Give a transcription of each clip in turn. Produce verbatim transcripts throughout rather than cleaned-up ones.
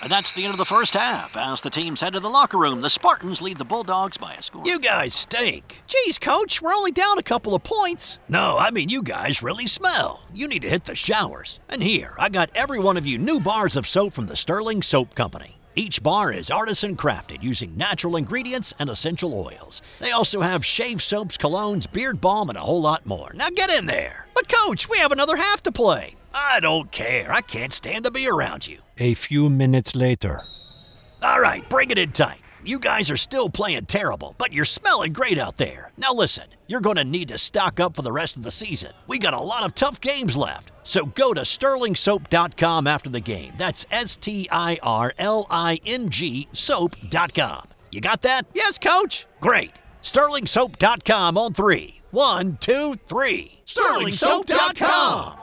And that's the end of the first half. As the teams head to the locker room, the Spartans lead the Bulldogs by a score. You guys stink. Geez, Coach, we're only down a couple of points. No, I mean you guys really smell. You need to hit the showers. And here, I got every one of you new bars of soap from the Sterling Soap Company. Each bar is artisan crafted using natural ingredients and essential oils. They also have shave soaps, colognes, beard balm, and a whole lot more. Now get in there. But Coach, we have another half to play. I don't care. I can't stand to be around you. A few minutes later. All right, bring it in tight. You guys are still playing terrible, but you're smelling great out there. Now listen, you're going to need to stock up for the rest of the season. We got a lot of tough games left. So go to sterling soap dot com after the game. That's S T I R L I N G soap dot com. You got that? Yes, Coach. Great. sterling soap dot com on three. One, two, three. sterling soap dot com.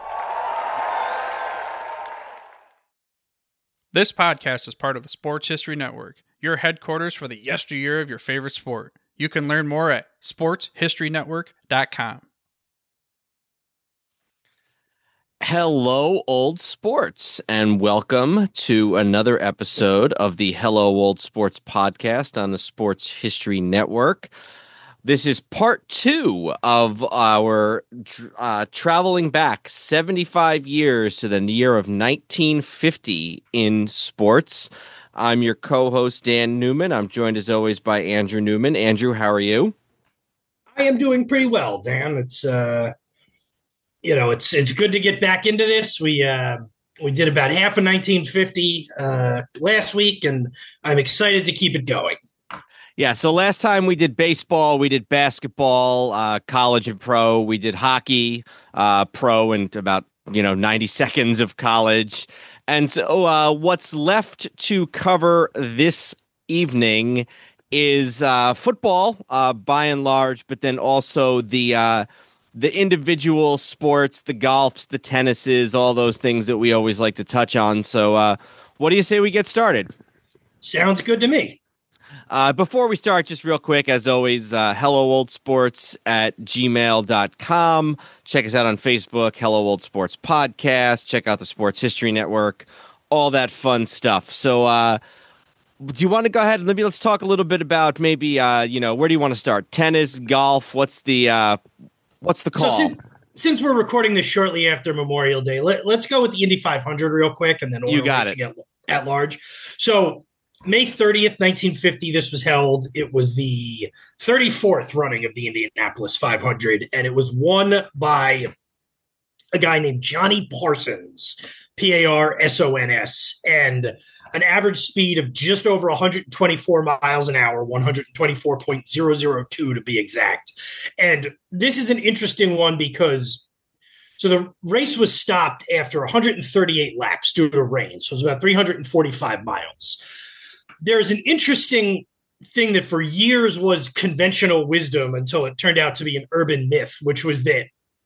This podcast is part of the Sports History Network, your headquarters for the yesteryear of your favorite sport. You can learn more at sports history network dot com. Hello, old sports, and welcome to another episode of the Hello, Old Sports podcast on the Sports History Network. This is part two of our uh, traveling back seventy-five years to the year of nineteen fifty in sports. I'm your co-host, Dan Newman. I'm joined, as always, by Andrew Newman. Andrew, how are you? I am doing pretty well, Dan. It's uh, you know, it's it's good to get back into this. We uh, we did about half of nineteen fifty uh, last week, and I'm excited to keep it going. Yeah, so last time we did baseball, we did basketball, uh, college and pro. We did hockey, uh, pro, and about, you know, ninety seconds of college. And so uh, what's left to cover this evening is uh, football, uh, by and large, but then also the uh, the individual sports, the golfs, the tennises, all those things that we always like to touch on. So uh, what do you say we get started? Sounds good to me. Uh, before we start, just real quick, as always, uh, hello old sports at gmail dot com. Check us out on Facebook, Hello Old Sports Podcast. Check out the Sports History Network, all that fun stuff. So uh, do you want to go ahead and maybe let's talk a little bit about maybe, uh, you know, where do you want to start? Tennis, golf, what's the uh, what's the call? So since, since we're recording this shortly after Memorial Day, let, let's go with the Indy five hundred real quick, and then you got it. At, at large. So May thirtieth, nineteen fifty, this was held. It was the thirty-fourth running of the Indianapolis five hundred, and it was won by a guy named Johnny Parsons, P A R S O N S, and an average speed of just over one hundred twenty-four miles an hour, one hundred twenty-four point zero zero two to be exact. And this is an interesting one because so the race was stopped after one hundred thirty-eight laps due to rain, so it was about three hundred forty-five miles. There's an interesting thing that for years was conventional wisdom until it turned out to be an urban myth, which was that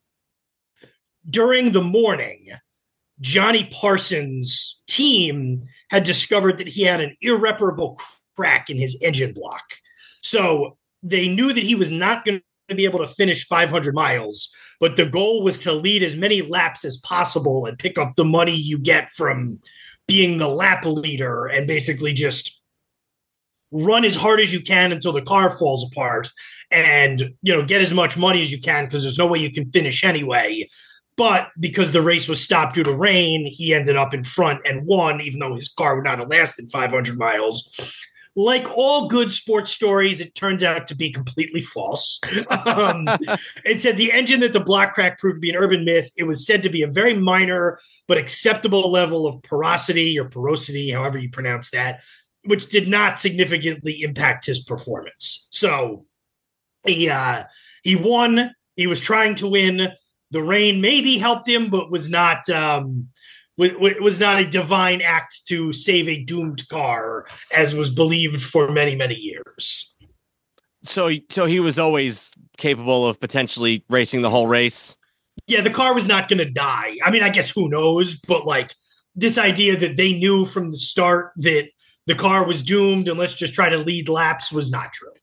during the morning, Johnny Parsons' team had discovered that he had an irreparable crack in his engine block. So they knew that he was not going to be able to finish five hundred miles, but the goal was to lead as many laps as possible and pick up the money you get from being the lap leader and basically just run as hard as you can until the car falls apart and, you know, get as much money as you can because there's no way you can finish anyway. But because the race was stopped due to rain, he ended up in front and won, even though his car would not have lasted five hundred miles. Like all good sports stories, it turns out to be completely false. Um, it said the engine that the block crack proved to be an urban myth. It was said to be a very minor but acceptable level of porosity or porosity, however you pronounce that, which did not significantly impact his performance. So he uh, he won. He was trying to win. The rain maybe helped him, but was not um, w- was not a divine act to save a doomed car, as was believed for many, many years. So, so he was always capable of potentially racing the whole race? Yeah, the car was not going to die. I mean, I guess who knows, but like this idea that they knew from the start that the car was doomed and let's just try to lead laps was not true.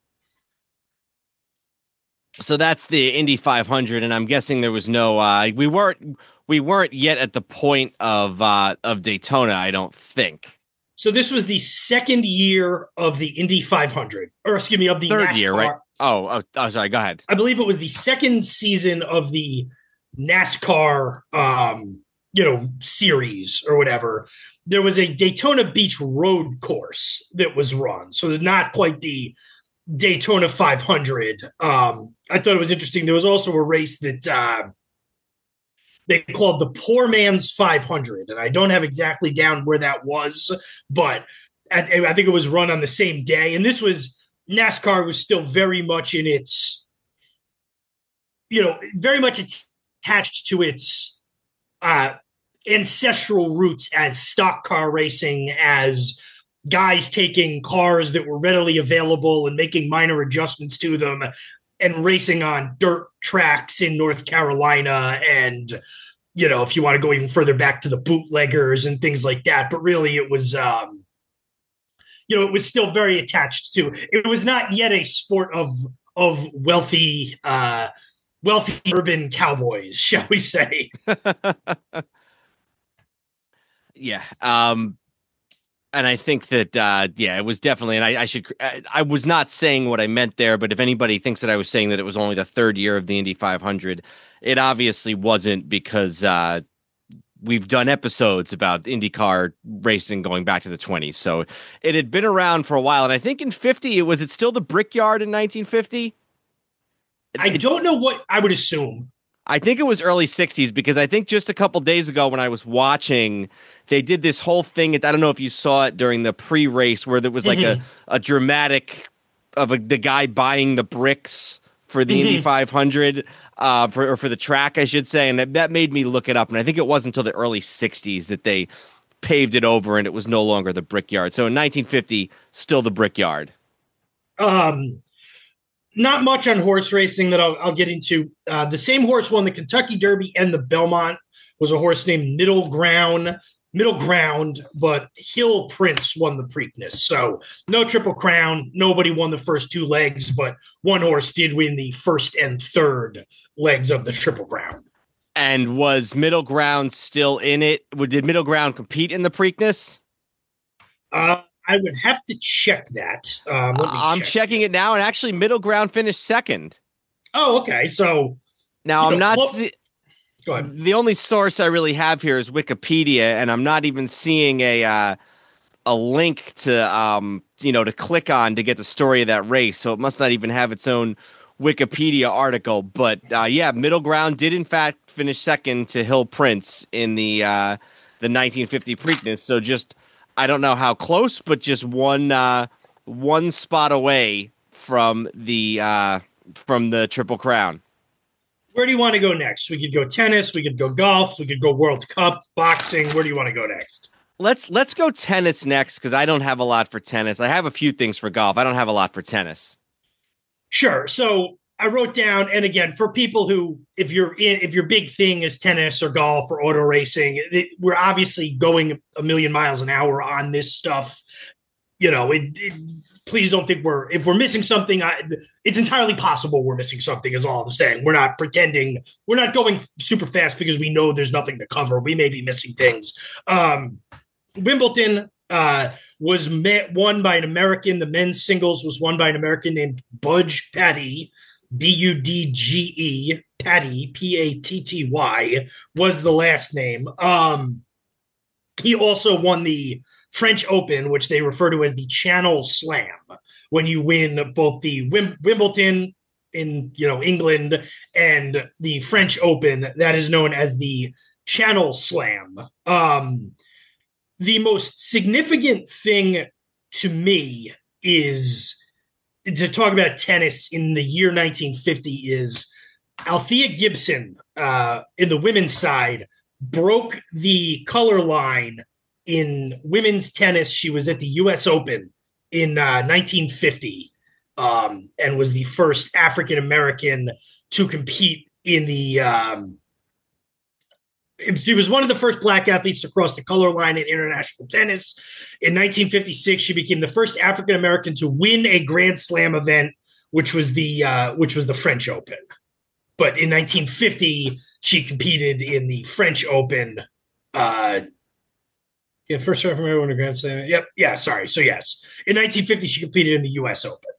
So that's the Indy five hundred, and I'm guessing there was no. Uh, we weren't. We weren't yet at the point of uh, of Daytona, I don't think. So this was the second year of the Indy five hundred, or excuse me, of the Third NASCAR. year, right? Oh, oh, oh, sorry. Go ahead. I believe it was the second season of the NASCAR, um, you know, series or whatever. There was a Daytona Beach road course that was run, so not quite the Daytona five hundred. Um, I thought it was interesting. There was also a race that uh, they called the Poor Man's five hundred, and I don't have exactly down where that was, but I, I think it was run on the same day. And this was NASCAR was still very much in its, you know, very much attached to its uh, ancestral roots as stock car racing, as guys taking cars that were readily available and making minor adjustments to them and racing on dirt tracks in North Carolina. And, you know, if you want to go even further back to the bootleggers and things like that. But really it was, um, you know, it was still very attached to, it was not yet a sport of, of wealthy, uh, wealthy urban cowboys, shall we say. Yeah. Um, And I think that, uh, yeah, it was definitely, and I, I should, I, I was not saying what I meant there, but if anybody thinks that I was saying that it was only the third year of the Indy five hundred, it obviously wasn't, because uh, we've done episodes about IndyCar racing going back to the twenties. So it had been around for a while. And I think in fifty, it was it still the Brickyard in nineteen fifty? I don't know what I would assume. I think it was early sixties, because I think just a couple days ago when I was watching, they did this whole thing. I don't know if you saw it during the pre-race, where there was like mm-hmm. a, a dramatic of a, the guy buying the bricks for the mm-hmm. Indy five hundred, uh, for, or for the track, I should say. And that, that made me look it up. And I think it wasn't until the early sixties that they paved it over and it was no longer the Brickyard. So in nineteen fifty, still the Brickyard. Um, Not much on horse racing that I'll, I'll get into. Uh, the same horse won the Kentucky Derby and the Belmont. Was a horse named Middle Ground, Middle Ground, but Hill Prince won the Preakness. So no Triple Crown. Nobody won the first two legs, but one horse did win the first and third legs of the Triple Crown. And was Middle Ground still in it? Did Middle Ground compete in the Preakness? Uh, I would have to check that. Um, let me I'm check. checking it now, and actually Middle Ground finished second. Oh, okay. So now I'm know, not. Well, see- go ahead. The only source I really have here is Wikipedia, and I'm not even seeing a uh, a link to um you know to click on to get the story of that race. So it must not even have its own Wikipedia article. But uh, yeah, Middle Ground did in fact finish second to Hill Prince in the uh, the nineteen fifty Preakness. So just. I don't know how close, but just one uh, one spot away from the uh, from the Triple Crown. Where do you want to go next? We could go tennis, we could go golf, we could go World Cup, boxing. Where do you want to go next? Let's let's go tennis next, because I don't have a lot for tennis. I have a few things for golf. I don't have a lot for tennis. Sure. So I wrote down, and again, for people who, if you're in, if your big thing is tennis or golf or auto racing, it, we're obviously going a million miles an hour on this stuff. You know, it, it, please don't think we're, if we're missing something, I, it's entirely possible we're missing something is all I'm saying. We're not pretending, we're not going super fast because we know there's nothing to cover. We may be missing things. Um, Wimbledon uh, was met, won by an American. The men's singles was won by an American named Budge Patty. B U D G E, Patty, P A T T Y, was the last name. Um, he also won the French Open, which they refer to as the Channel Slam, when you win both the Wim- Wimbledon in you know England and the French Open. That is known as the Channel Slam. Um, the most significant thing to me is to talk about tennis in the year nineteen fifty is Althea Gibson uh, in the women's side broke the color line in women's tennis. She was at the U S Open in uh, nineteen fifty um, and was the first African-American to compete in the um, she was one of the first black athletes to cross the color line in international tennis. In nineteen fifty-six, she became the first African-American to win a Grand Slam event, which was the uh, which was the French Open. But in nineteen fifty, she competed in the French Open. Uh, Yeah, first time from everyone to Grand Slam. Yep. Yeah, sorry. So, yes. In nineteen fifty, she competed in the U S Open.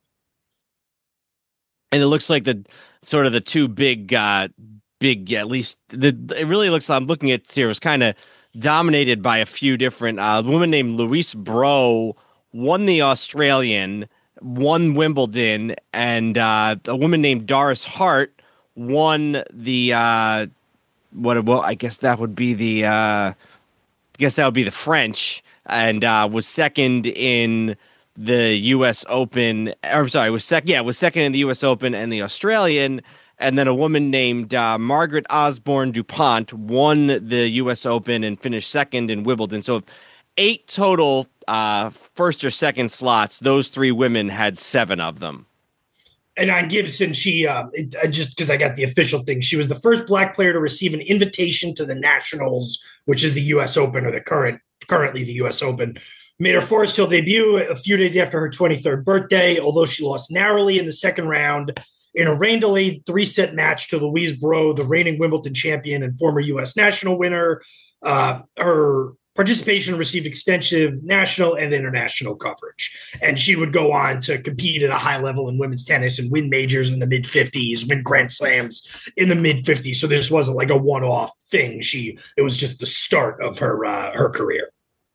And it looks like the sort of the two big, uh, big, at least, the it really looks like I'm looking at here, it was kind of dominated by a few different, uh, a woman named Louise Bro won the Australian, won Wimbledon, and uh, a woman named Doris Hart won the, uh, what, well, I guess that would be the, uh, I guess that would be the French, and uh, was second in the U S Open. Or, I'm sorry, was second. Yeah, was second in the U S Open and the Australian. And then a woman named uh, Margaret Osborne DuPont won the U S Open and finished second in Wimbledon. So eight total uh, first or second slots. Those three women had seven of them. And on Gibson, she uh, it, I just because I got the official thing, she was the first black player to receive an invitation to the Nationals, which is the U S Open, or the current currently the U S Open. Made her Forest Hill debut a few days after her twenty-third birthday, although she lost narrowly in the second round in a rain-delayed three-set match to Louise Bro, the reigning Wimbledon champion and former U S national winner. Uh, her participation received extensive national and international coverage, and she would go on to compete at a high level in women's tennis and win majors in the mid-fifties, win Grand Slams in the mid-fifties. So this wasn't like a one-off thing. She it was just the start of her uh, her career.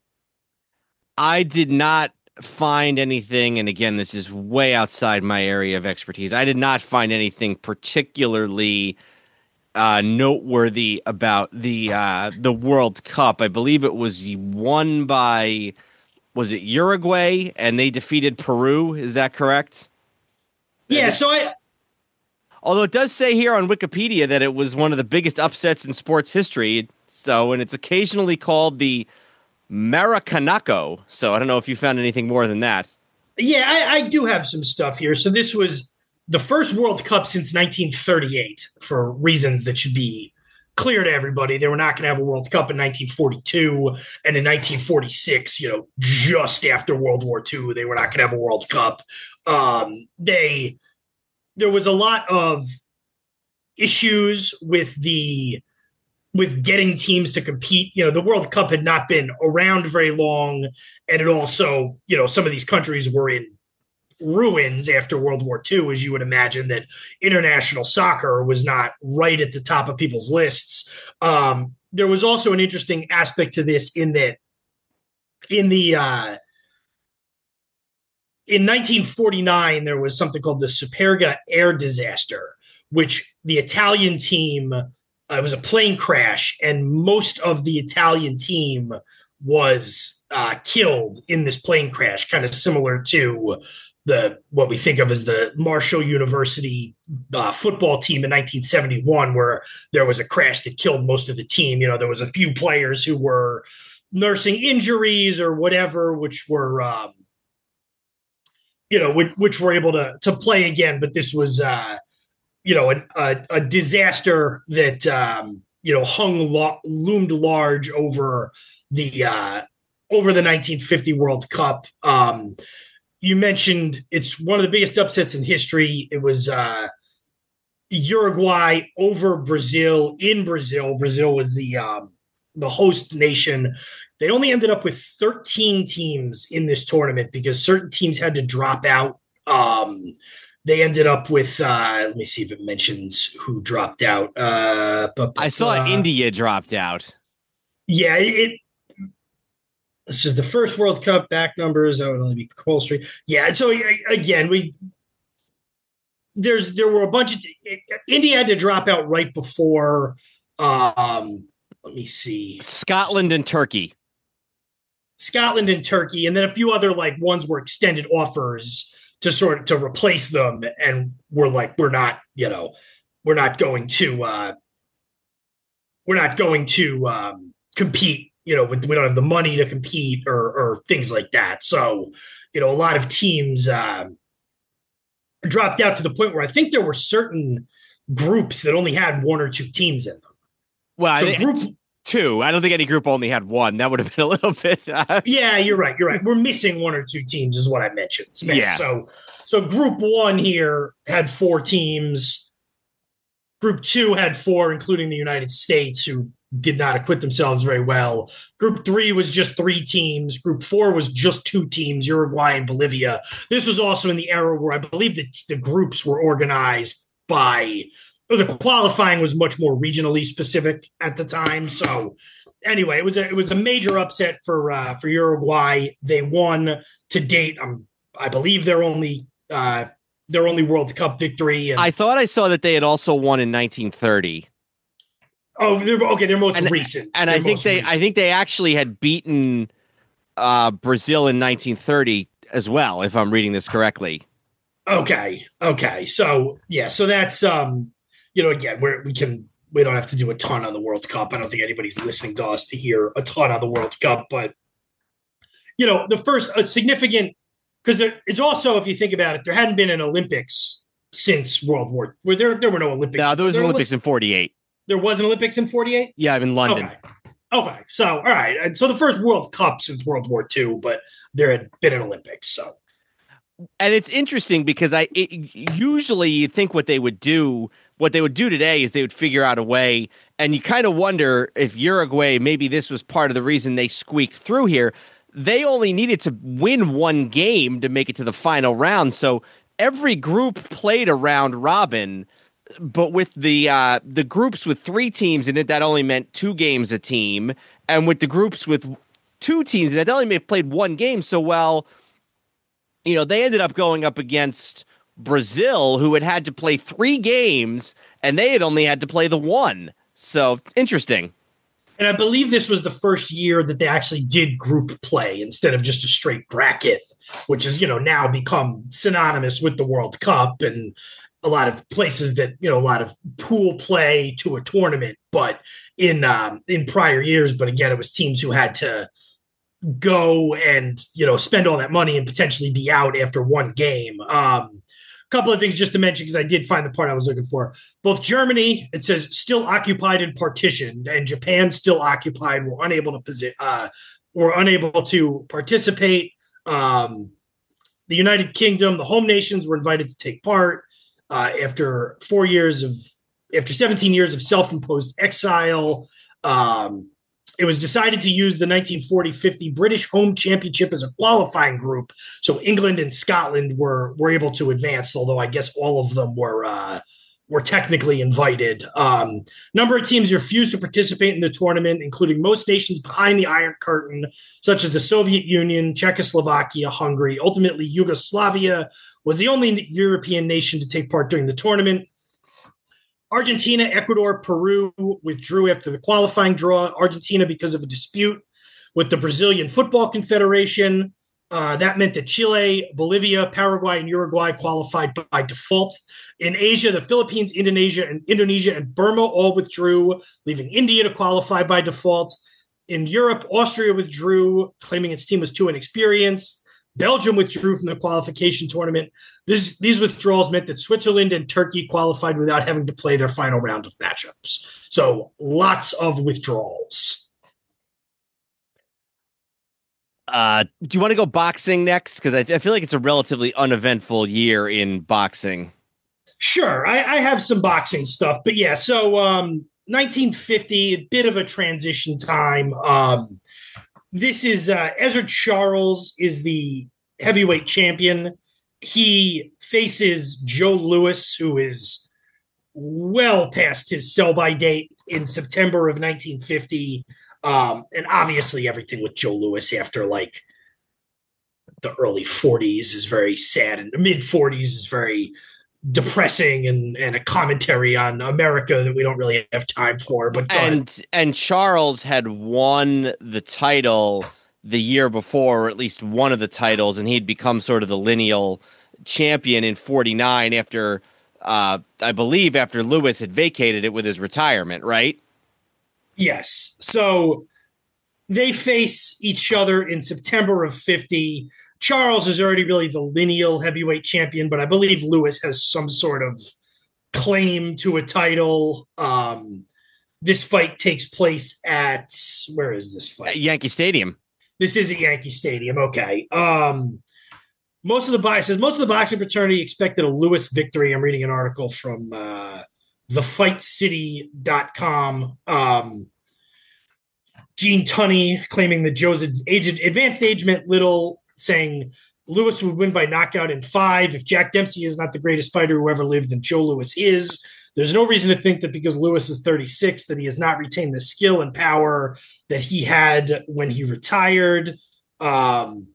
I did not find anything, and again, this is way outside my area of expertise. I did not find anything particularly uh, noteworthy about the uh, the World Cup. I believe it was won by, was it Uruguay, and they defeated Peru. Is that correct? Yeah. So I. Although it does say here on Wikipedia that it was one of the biggest upsets in sports history. So, and it's occasionally called the Maracanaco. So I don't know if you found anything more than that. Yeah, I, I do have some stuff here. So this was the first World Cup since nineteen thirty-eight, for reasons that should be clear to everybody. They were not going to have a World Cup in nineteen forty-two, and in nineteen forty-six, you know, just after World War Two, they were not going to have a World Cup. Um, they there was a lot of issues with the with getting teams to compete. You know, the World Cup had not been around very long, and it also, you know, some of these countries were in ruins after World War Two, as you would imagine, that international soccer was not right at the top of people's lists. Um, there was also an interesting aspect to this in that in the uh, in nineteen forty-nine, there was something called the Superga air disaster, which the Italian team, uh, it was a plane crash, and most of the Italian team was uh, killed in this plane crash, kind of similar to the what we think of as the Marshall University uh, football team in nineteen seventy-one, where there was a crash that killed most of the team. You know, there was a few players who were nursing injuries or whatever, which were, um, you know, which, which were able to to play again. But this was, uh, you know, a, a, a disaster that, um, you know, hung lo- loomed large over the uh, over the nineteen fifty World Cup. Um, You mentioned it's one of the biggest upsets in history. It was uh, Uruguay over Brazil in Brazil. Brazil was the um, the host nation. They only ended up with thirteen teams in this tournament because certain teams had to drop out. Um, they ended up with, uh, let me see if it mentions who dropped out. Uh, but, I saw uh, India dropped out. Yeah, it, this is the first World Cup back numbers. That would only be compulsory. Yeah. So again, we there's there were a bunch of India had to drop out right before. Um, let me see, Scotland and Turkey. Scotland and Turkey, and then a few other like ones were extended offers to sort of to replace them, and we're like we're not you know we're not going to uh, we're not going to um, compete. You know, we don't have the money to compete or, or things like that. So, you know, a lot of teams uh, dropped out to the point where I think there were certain groups that only had one or two teams in them. Well, so I group, two. I don't think any group only had one. That would have been a little bit. Uh... Yeah, you're right. You're right. We're missing one or two teams is what I mentioned. Yeah. So, so group one here had four teams. Group two had four, including the United States, who did not acquit themselves very well. Group three was just three teams. Group four was just two teams, Uruguay and Bolivia. This was also in the era where I believe that the groups were organized by, or the qualifying was much more regionally specific at the time. So anyway, it was a, it was a major upset for uh, for Uruguay. They won to date. Um, I believe their only uh, their only World Cup victory. And, I thought I saw that they had also won in nineteen thirty. Oh, they're, okay. They're most and, recent. And they're I think they, recent. I think they actually had beaten uh, Brazil in nineteen thirty as well, if I'm reading this correctly. Okay. Okay. So yeah. So that's um, you know, again, we we can we don't have to do a ton on the World Cup. I don't think anybody's listening to us to hear a ton on the World Cup, but you know, the first a significant because it's also, if you think about it, there hadn't been an Olympics since World War. Where there there were no Olympics. No, there was there an Olympics in forty-eight. There was an Olympics in forty-eight? Yeah, I'm in London. Okay. Okay. So, all right. And so the first World Cup since World War Two, but there had been an Olympics. So, and it's interesting because I it, usually you think what they would do, what they would do today is they would figure out a way, and you kind of wonder if Uruguay, maybe this was part of the reason they squeaked through here. They only needed to win one game to make it to the final round. So every group played a round robin. But with the uh, the groups with three teams in it, that only meant two games a team. And with the groups with two teams in it, they only played one game. So, well, you know, they ended up going up against Brazil, who had had to play three games, and they had only had to play the one. So, interesting. And I believe this was the first year that they actually did group play instead of just a straight bracket, which has, you know, now become synonymous with the World Cup and a lot of places that, you know, a lot of pool play to a tournament, but in um, in prior years. But again, it was teams who had to go and, you know, spend all that money and potentially be out after one game. Um, a couple of things just to mention, because I did find the part I was looking for. Both Germany, it says, still occupied and partitioned, and Japan still occupied, were unable to posi- uh, were unable to participate. Um, the United Kingdom, the home nations, were invited to take part. Uh, after four years of, after seventeen years of self-imposed exile, um, it was decided to use the nineteen forty fifty British Home Championship as a qualifying group. So England and Scotland were were able to advance, although I guess all of them were uh, were technically invited. Um, number of teams refused to participate in the tournament, including most nations behind the Iron Curtain, such as the Soviet Union, Czechoslovakia, Hungary. Ultimately, Yugoslavia was the only European nation to take part during the tournament. Argentina, Ecuador, Peru withdrew after the qualifying draw. Argentina because of a dispute with the Brazilian Football Confederation. Uh, that meant that Chile, Bolivia, Paraguay, and Uruguay qualified by default. In Asia, the Philippines, Indonesia, and Indonesia and Burma all withdrew, leaving India to qualify by default. In Europe, Austria withdrew, claiming its team was too inexperienced. Belgium withdrew from the qualification tournament. This, these withdrawals meant that Switzerland and Turkey qualified without having to play their final round of matchups. So lots of withdrawals. Uh, do you want to go boxing next? Because I, I feel like it's a relatively uneventful year in boxing. Sure. I, I have some boxing stuff. But yeah, so um, nineteen fifty, a bit of a transition time. Um, This is uh, Ezra Charles is the heavyweight champion. He faces Joe Louis, who is well past his sell-by date in September of nineteen fifty. Um, and obviously everything with Joe Louis after like the early forties is very sad, and the mid-forties is very depressing and, and a commentary on America that we don't really have time for. But and and Charles had won the title the year before, or at least one of the titles, and he'd become sort of the lineal champion in forty-nine after, uh, I believe, after Lewis had vacated it with his retirement, right? Yes. So they face each other in September of fifty. Charles is already really the lineal heavyweight champion, but I believe Lewis has some sort of claim to a title. Um, this fight takes place at, where is this fight? At Yankee Stadium. This is at Yankee Stadium. Okay. Um, most of the boxers, most of the boxing fraternity expected a Lewis victory. I'm reading an article from uh, the fight city dot com. Um, Gene Tunney claiming that Joe's age, advanced age meant little, saying Lewis would win by knockout in five. If Jack Dempsey is not the greatest fighter who ever lived, then Joe Louis is. There's no reason to think that because Lewis is thirty-six that he has not retained the skill and power that he had when he retired. Um,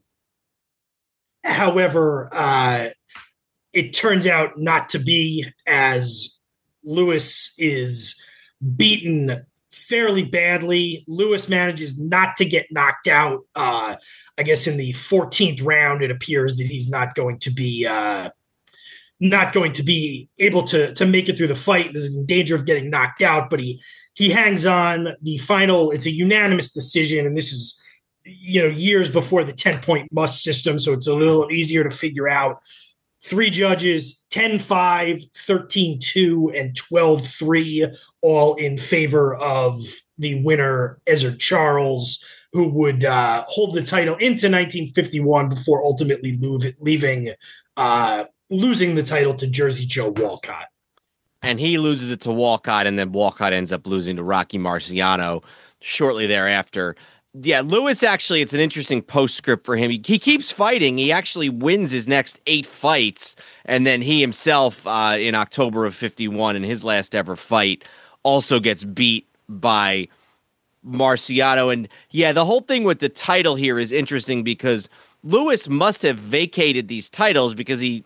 however, uh, it turns out not to be, as Lewis is beaten fairly badly. Lewis manages not to get knocked out. Uh, I guess in the fourteenth round, it appears that he's not going to be uh, not going to be able to to make it through the fight. Is in danger of getting knocked out, but he he hangs on. The final, it's a unanimous decision, and this is, you know, years before the ten point must system, so it's a little easier to figure out. Three judges, ten five, thirteen two, and twelve three, all in favor of the winner, Ezzard Charles, who would uh, hold the title into nineteen fifty-one before ultimately leaving, uh, losing the title to Jersey Joe Walcott. And he loses it to Walcott, and then Walcott ends up losing to Rocky Marciano shortly thereafter. Yeah, Lewis, actually, it's an interesting postscript for him. He, he keeps fighting. He actually wins his next eight fights, and then he himself, uh, in October of fifty-one, in his last ever fight, also gets beat by Marciano. And yeah, the whole thing with the title here is interesting because Lewis must have vacated these titles because he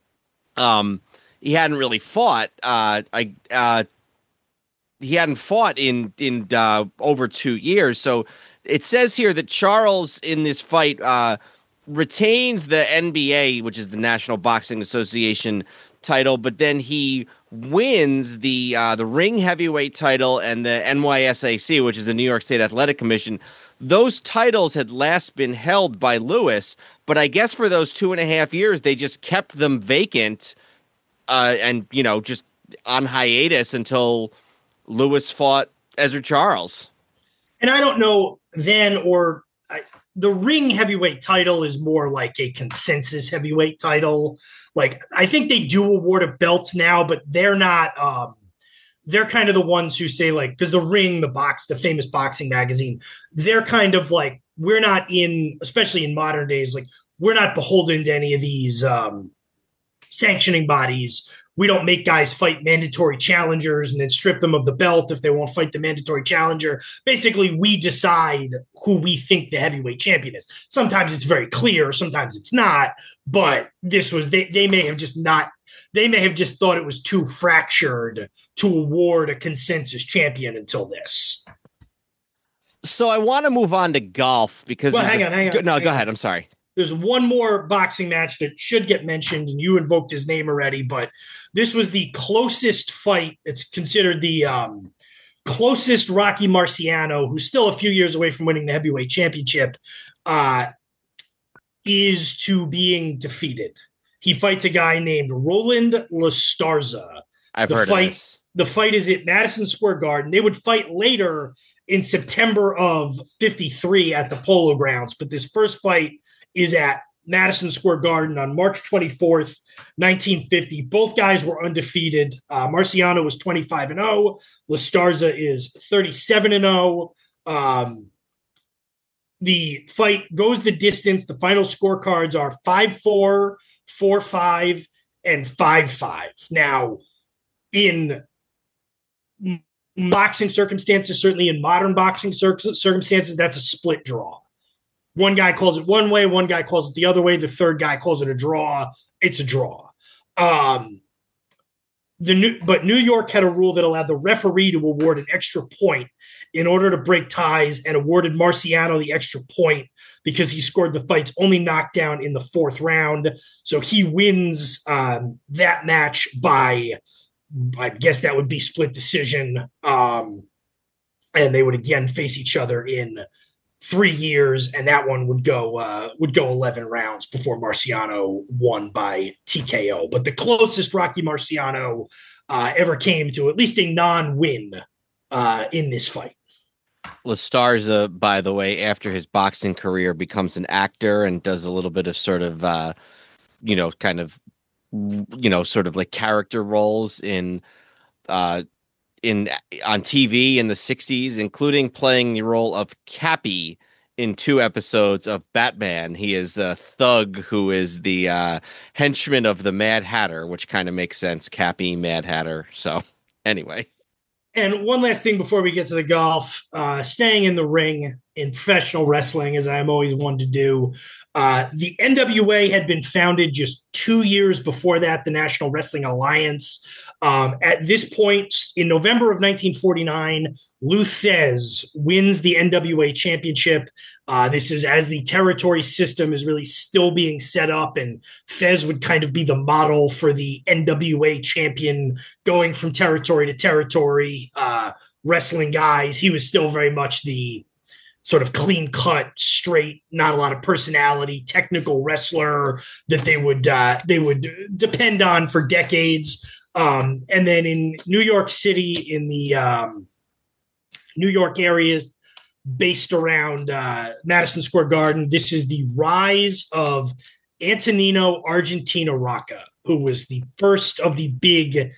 um he hadn't really fought. Uh, I uh, he hadn't fought in in uh, over two years, so. It says here that Charles in this fight uh, retains the N B A, which is the National Boxing Association title, but then he wins the uh, the ring heavyweight title and the N Y S A C, which is the New York State Athletic Commission. Those titles had last been held by Lewis, but I guess for those two and a half years, they just kept them vacant uh, and, you know, just on hiatus until Lewis fought Ezzard Charles. And I don't know then, or I, the ring heavyweight title is more like a consensus heavyweight title. Like, I think they do award a belt now, but they're not, um, they're kind of the ones who say, like, because the ring, the box, the famous boxing magazine, they're kind of like, we're not in, especially in modern days, like, we're not beholden to any of these um, sanctioning bodies. We don't make guys fight mandatory challengers and then strip them of the belt if they won't fight the mandatory challenger. Basically, we decide who we think the heavyweight champion is. Sometimes it's very clear, sometimes it's not, but this was, they, they may have just not, they may have just thought it was too fractured to award a consensus champion until this. So I want to move on to golf because... Well, hang on, hang on. No, hang go on. ahead. I'm sorry. There's one more boxing match that should get mentioned, and you invoked his name already, but this was the closest fight. It's considered the um, closest Rocky Marciano, who's still a few years away from winning the heavyweight championship, uh, is to being defeated. He fights a guy named Roland Lastarza. I've the heard fight, of this. The fight is at Madison Square Garden. They would fight later in September of fifty-three at the Polo Grounds, but this first fight is at Madison Square Garden on March twenty-fourth, nineteen fifty. Both guys were undefeated. Uh, Marciano was twenty-five and oh. Lastarza is thirty-seven and oh. Um, the fight goes the distance. The final scorecards are five four, four five, and five five. Now, in boxing circumstances, certainly in modern boxing cir- circumstances, that's a split draw. One guy calls it one way, one guy calls it the other way, the third guy calls it a draw. It's a draw. Um, the new, but New York had a rule that allowed the referee to award an extra point in order to break ties, and awarded Marciano the extra point because he scored the fight's only knockdown in the fourth round. So he wins um, that match by, I guess that would be split decision. Um, and they would again face each other in three years, and that one would go uh, would go eleven rounds before Marciano won by T K O. But the closest Rocky Marciano uh, ever came to at least a non-win uh, in this fight. Lastarza, by the way, after his boxing career, becomes an actor and does a little bit of sort of, uh, you know, kind of, you know, sort of like character roles in uh, in on T V in the sixties, including playing the role of Cappy in two episodes of Batman. He is a thug who is the uh, henchman of the Mad Hatter, which kind of makes sense. Cappy, Mad Hatter. So anyway. And one last thing before we get to the golf, uh, staying in the ring in professional wrestling, as I'm always wanted to do. Uh, the N W A had been founded just two years before that, the National Wrestling Alliance. Um, at this point, in November of nineteen forty-nine, Lou Thesz wins the N W A championship. Uh, this is as the territory system is really still being set up, and Thesz would kind of be the model for the N W A champion going from territory to territory, uh, wrestling guys. He was still very much the sort of clean cut, straight, not a lot of personality, technical wrestler that they would uh, they would depend on for decades. Um, and then in New York City, in the um, New York areas based around uh, Madison Square Garden, this is the rise of Antonino Argentina Rocca, who was the first of the big,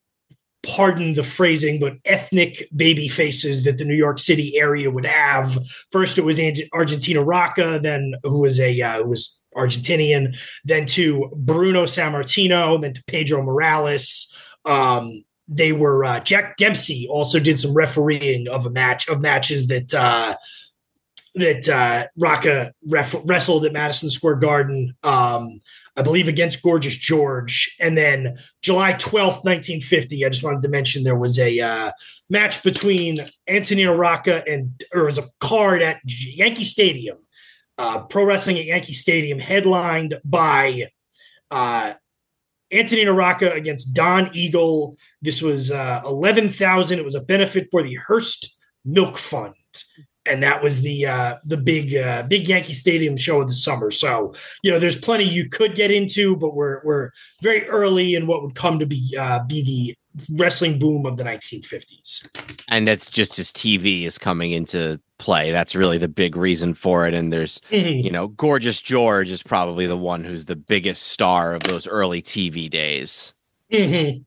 pardon the phrasing, but ethnic baby faces that the New York City area would have. First, it was Argentina Rocca, then who was a uh, who was Argentinian, then to Bruno Sammartino, then to Pedro Morales. Um, they were uh, Jack Dempsey also did some refereeing of a match of matches that uh, that uh, Rocca ref- wrestled at Madison Square Garden. Um, I believe against Gorgeous George. And then July twelfth, nineteen fifty, I just wanted to mention there was a uh, match between Antonino Rocca and, or it was a card at Yankee Stadium, uh, pro wrestling at Yankee Stadium, headlined by uh, Antonino Rocca against Don Eagle. This was uh, eleven thousand. It was a benefit for the Hearst Milk Fund. And that was the uh, the big uh, big Yankee Stadium show of the summer. So, you know, there's plenty you could get into, but we're we're very early in what would come to be uh, be the wrestling boom of the nineteen fifties. And that's just as T V is coming into play. That's really the big reason for it. And there's, mm-hmm. you know, Gorgeous George is probably the one who's the biggest star of those early T V days. Mm-hmm.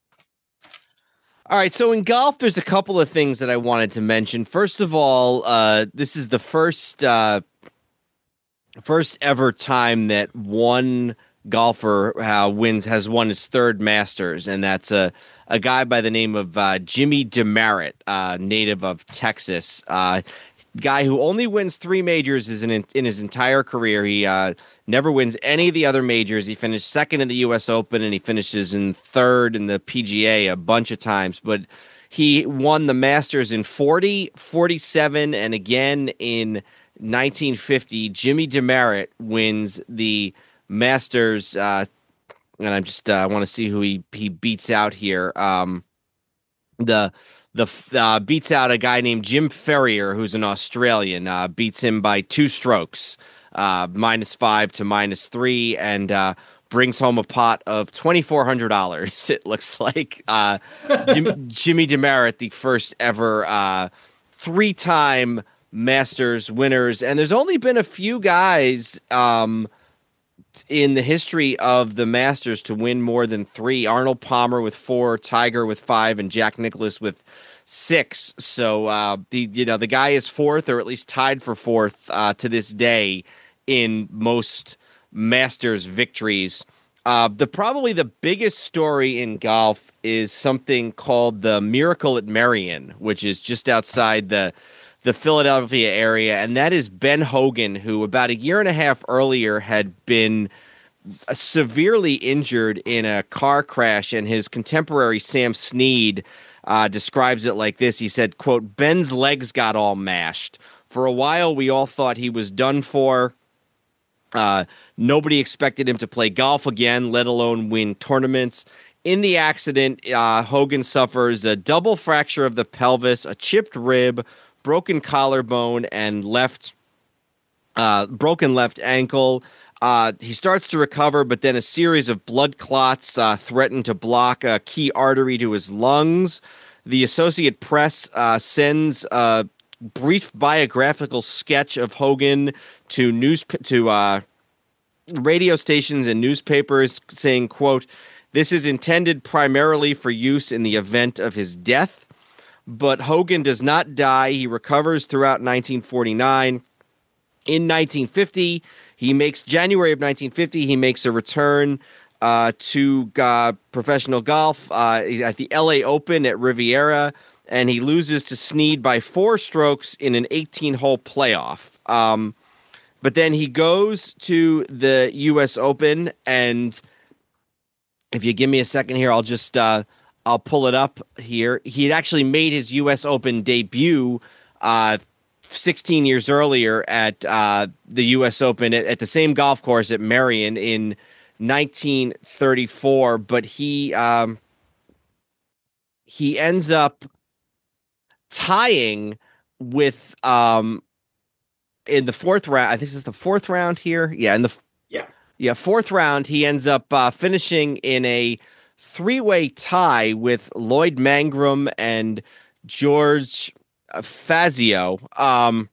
All right, so in golf, there's a couple of things that I wanted to mention. First of all, uh, this is the first uh, first ever time that one golfer uh, wins has won his third Masters, and that's a a guy by the name of uh, Jimmy Demaret, uh, native of Texas. Uh, guy who only wins three majors is in, in his entire career. He uh, never wins any of the other majors. He finished second in the U S Open, and he finishes in third in the P G A a bunch of times. But he won the Masters in forty, forty-seven, and again in nineteen fifty. Jimmy Demaret wins the Masters, uh, and I'm just I uh, want to see who he, he beats out here. Um, the The uh, beats out a guy named Jim Ferrier, who's an Australian. Uh, beats him by two strokes, uh, minus five to minus three, and uh, brings home a pot of twenty-four hundred dollars. It looks like uh, Jim, Jimmy Demaret, the first ever uh, three-time Masters winners, and there's only been a few guys um, in the history of the Masters to win more than three. Arnold Palmer with four, Tiger with five, and Jack Nicklaus with six. So uh, the you know the guy is fourth, or at least tied for fourth uh, to this day in most Masters victories. Uh, the probably the biggest story in golf is something called the Miracle at Merion, which is just outside the the Philadelphia area, and that is Ben Hogan, who about a year and a half earlier had been severely injured in a car crash, and his contemporary Sam Snead uh, describes it like this. He said, quote, "Ben's legs got all mashed. For a while, we all thought he was done for. Uh, nobody expected him to play golf again, let alone win tournaments. In the accident, uh, Hogan suffers a double fracture of the pelvis, a chipped rib, broken collarbone, and left uh, broken left ankle. Uh, he starts to recover, but then a series of blood clots uh, threaten to block a key artery to his lungs. The Associated Press uh, sends a brief biographical sketch of Hogan to news to uh, radio stations and newspapers, saying, quote, "This is intended primarily for use in the event of his death. but Hogan does not die. He recovers throughout nineteen forty-nine. In nineteen fifty, he makes January of nineteen fifty, he makes a return uh, to uh, professional golf uh, at the L A Open at Riviera, and he loses to Snead by four strokes in an eighteen-hole playoff. Um, but then he goes to the U S Open, and if you give me a second here, I'll just uh, I'll pull it up here. He had actually made his U S Open debut uh, sixteen years earlier at uh, the U S Open at, at the same golf course at Merion in nineteen thirty-four, but he um, he ends up tying with um, in the fourth round. I think this is the fourth round here. Yeah, in the yeah yeah fourth round, he ends up uh, finishing in a three-way tie with Lloyd Mangrum and George Fazio. Um,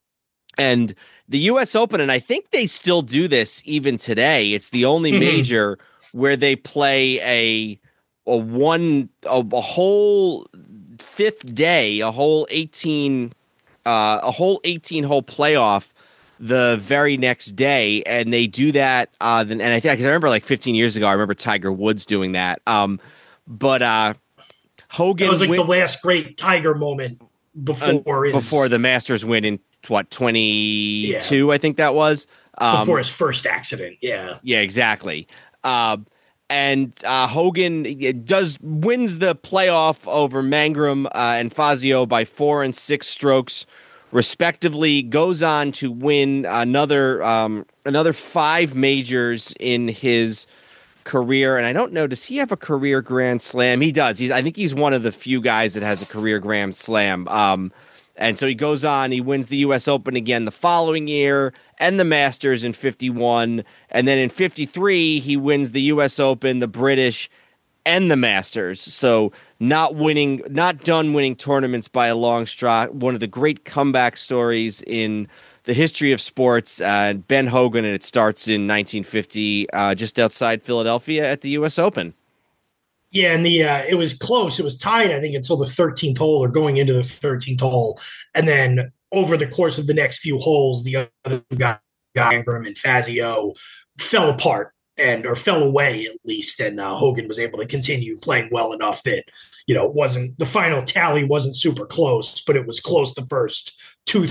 and the U S Open, and I think they still do this even today. It's the only mm-hmm. major where they play a a one a, a whole fifth day, a whole eighteen uh, a whole eighteen hole playoff the very next day, and they do that. Uh, then, and I think because I remember like fifteen years ago, I remember Tiger Woods doing that. Um, but uh, Hogan that was like win- the last great Tiger moment before uh, his before the Masters win in what twenty-two, yeah. I think that was um, before his first accident. Yeah, yeah, exactly. Uh, and uh, Hogan does wins the playoff over Mangrum uh, and Fazio by four and six strokes, respectively. Goes on to win another um, another five majors in his career, and I don't know, does he have a career Grand Slam? He does. He's, I think he's one of the few guys that has a career Grand Slam. Um, and so he goes on, he wins the U S Open again the following year, and the Masters in fifty-one, and then in fifty-three, he wins the U S Open, the British, and the Masters. So not winning, not done winning tournaments by a long shot. One of the great comeback stories in the history of sports. Uh, Ben Hogan, and it starts in nineteen fifty, uh, just outside Philadelphia at the U S Open. Yeah, and the uh, it was close. It was tied, I think, until the thirteenth hole or going into the thirteenth hole. And then over the course of the next few holes, the other guy, Ingram and Fazio, fell apart and or fell away at least. And uh, Hogan was able to continue playing well enough that, you know, it wasn't the final tally wasn't super close, but it was close the first two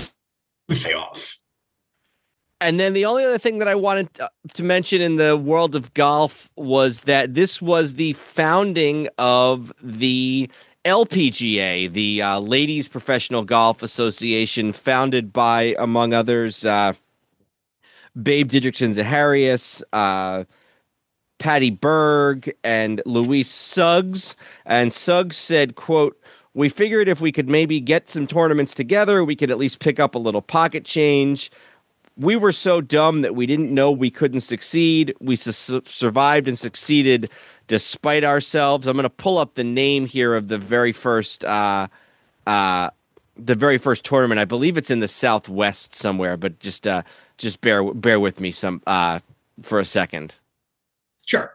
off. And then the only other thing that I wanted to mention in the world of golf was that this was the founding of the L P G A, the uh, Ladies Professional Golf Association, founded by, among others, uh, Babe Didrikson-Zaharias, uh, Patty Berg, and Louise Suggs. And Suggs said, quote, "We figured if we could maybe get some tournaments together, we could at least pick up a little pocket change. We were so dumb that we didn't know we couldn't succeed. We su- survived and succeeded despite ourselves." I'm going to pull up the name here of the very first, uh, uh, the very first tournament. I believe it's in the Southwest somewhere, but just, uh, just bear bear with me some uh, for a second. Sure.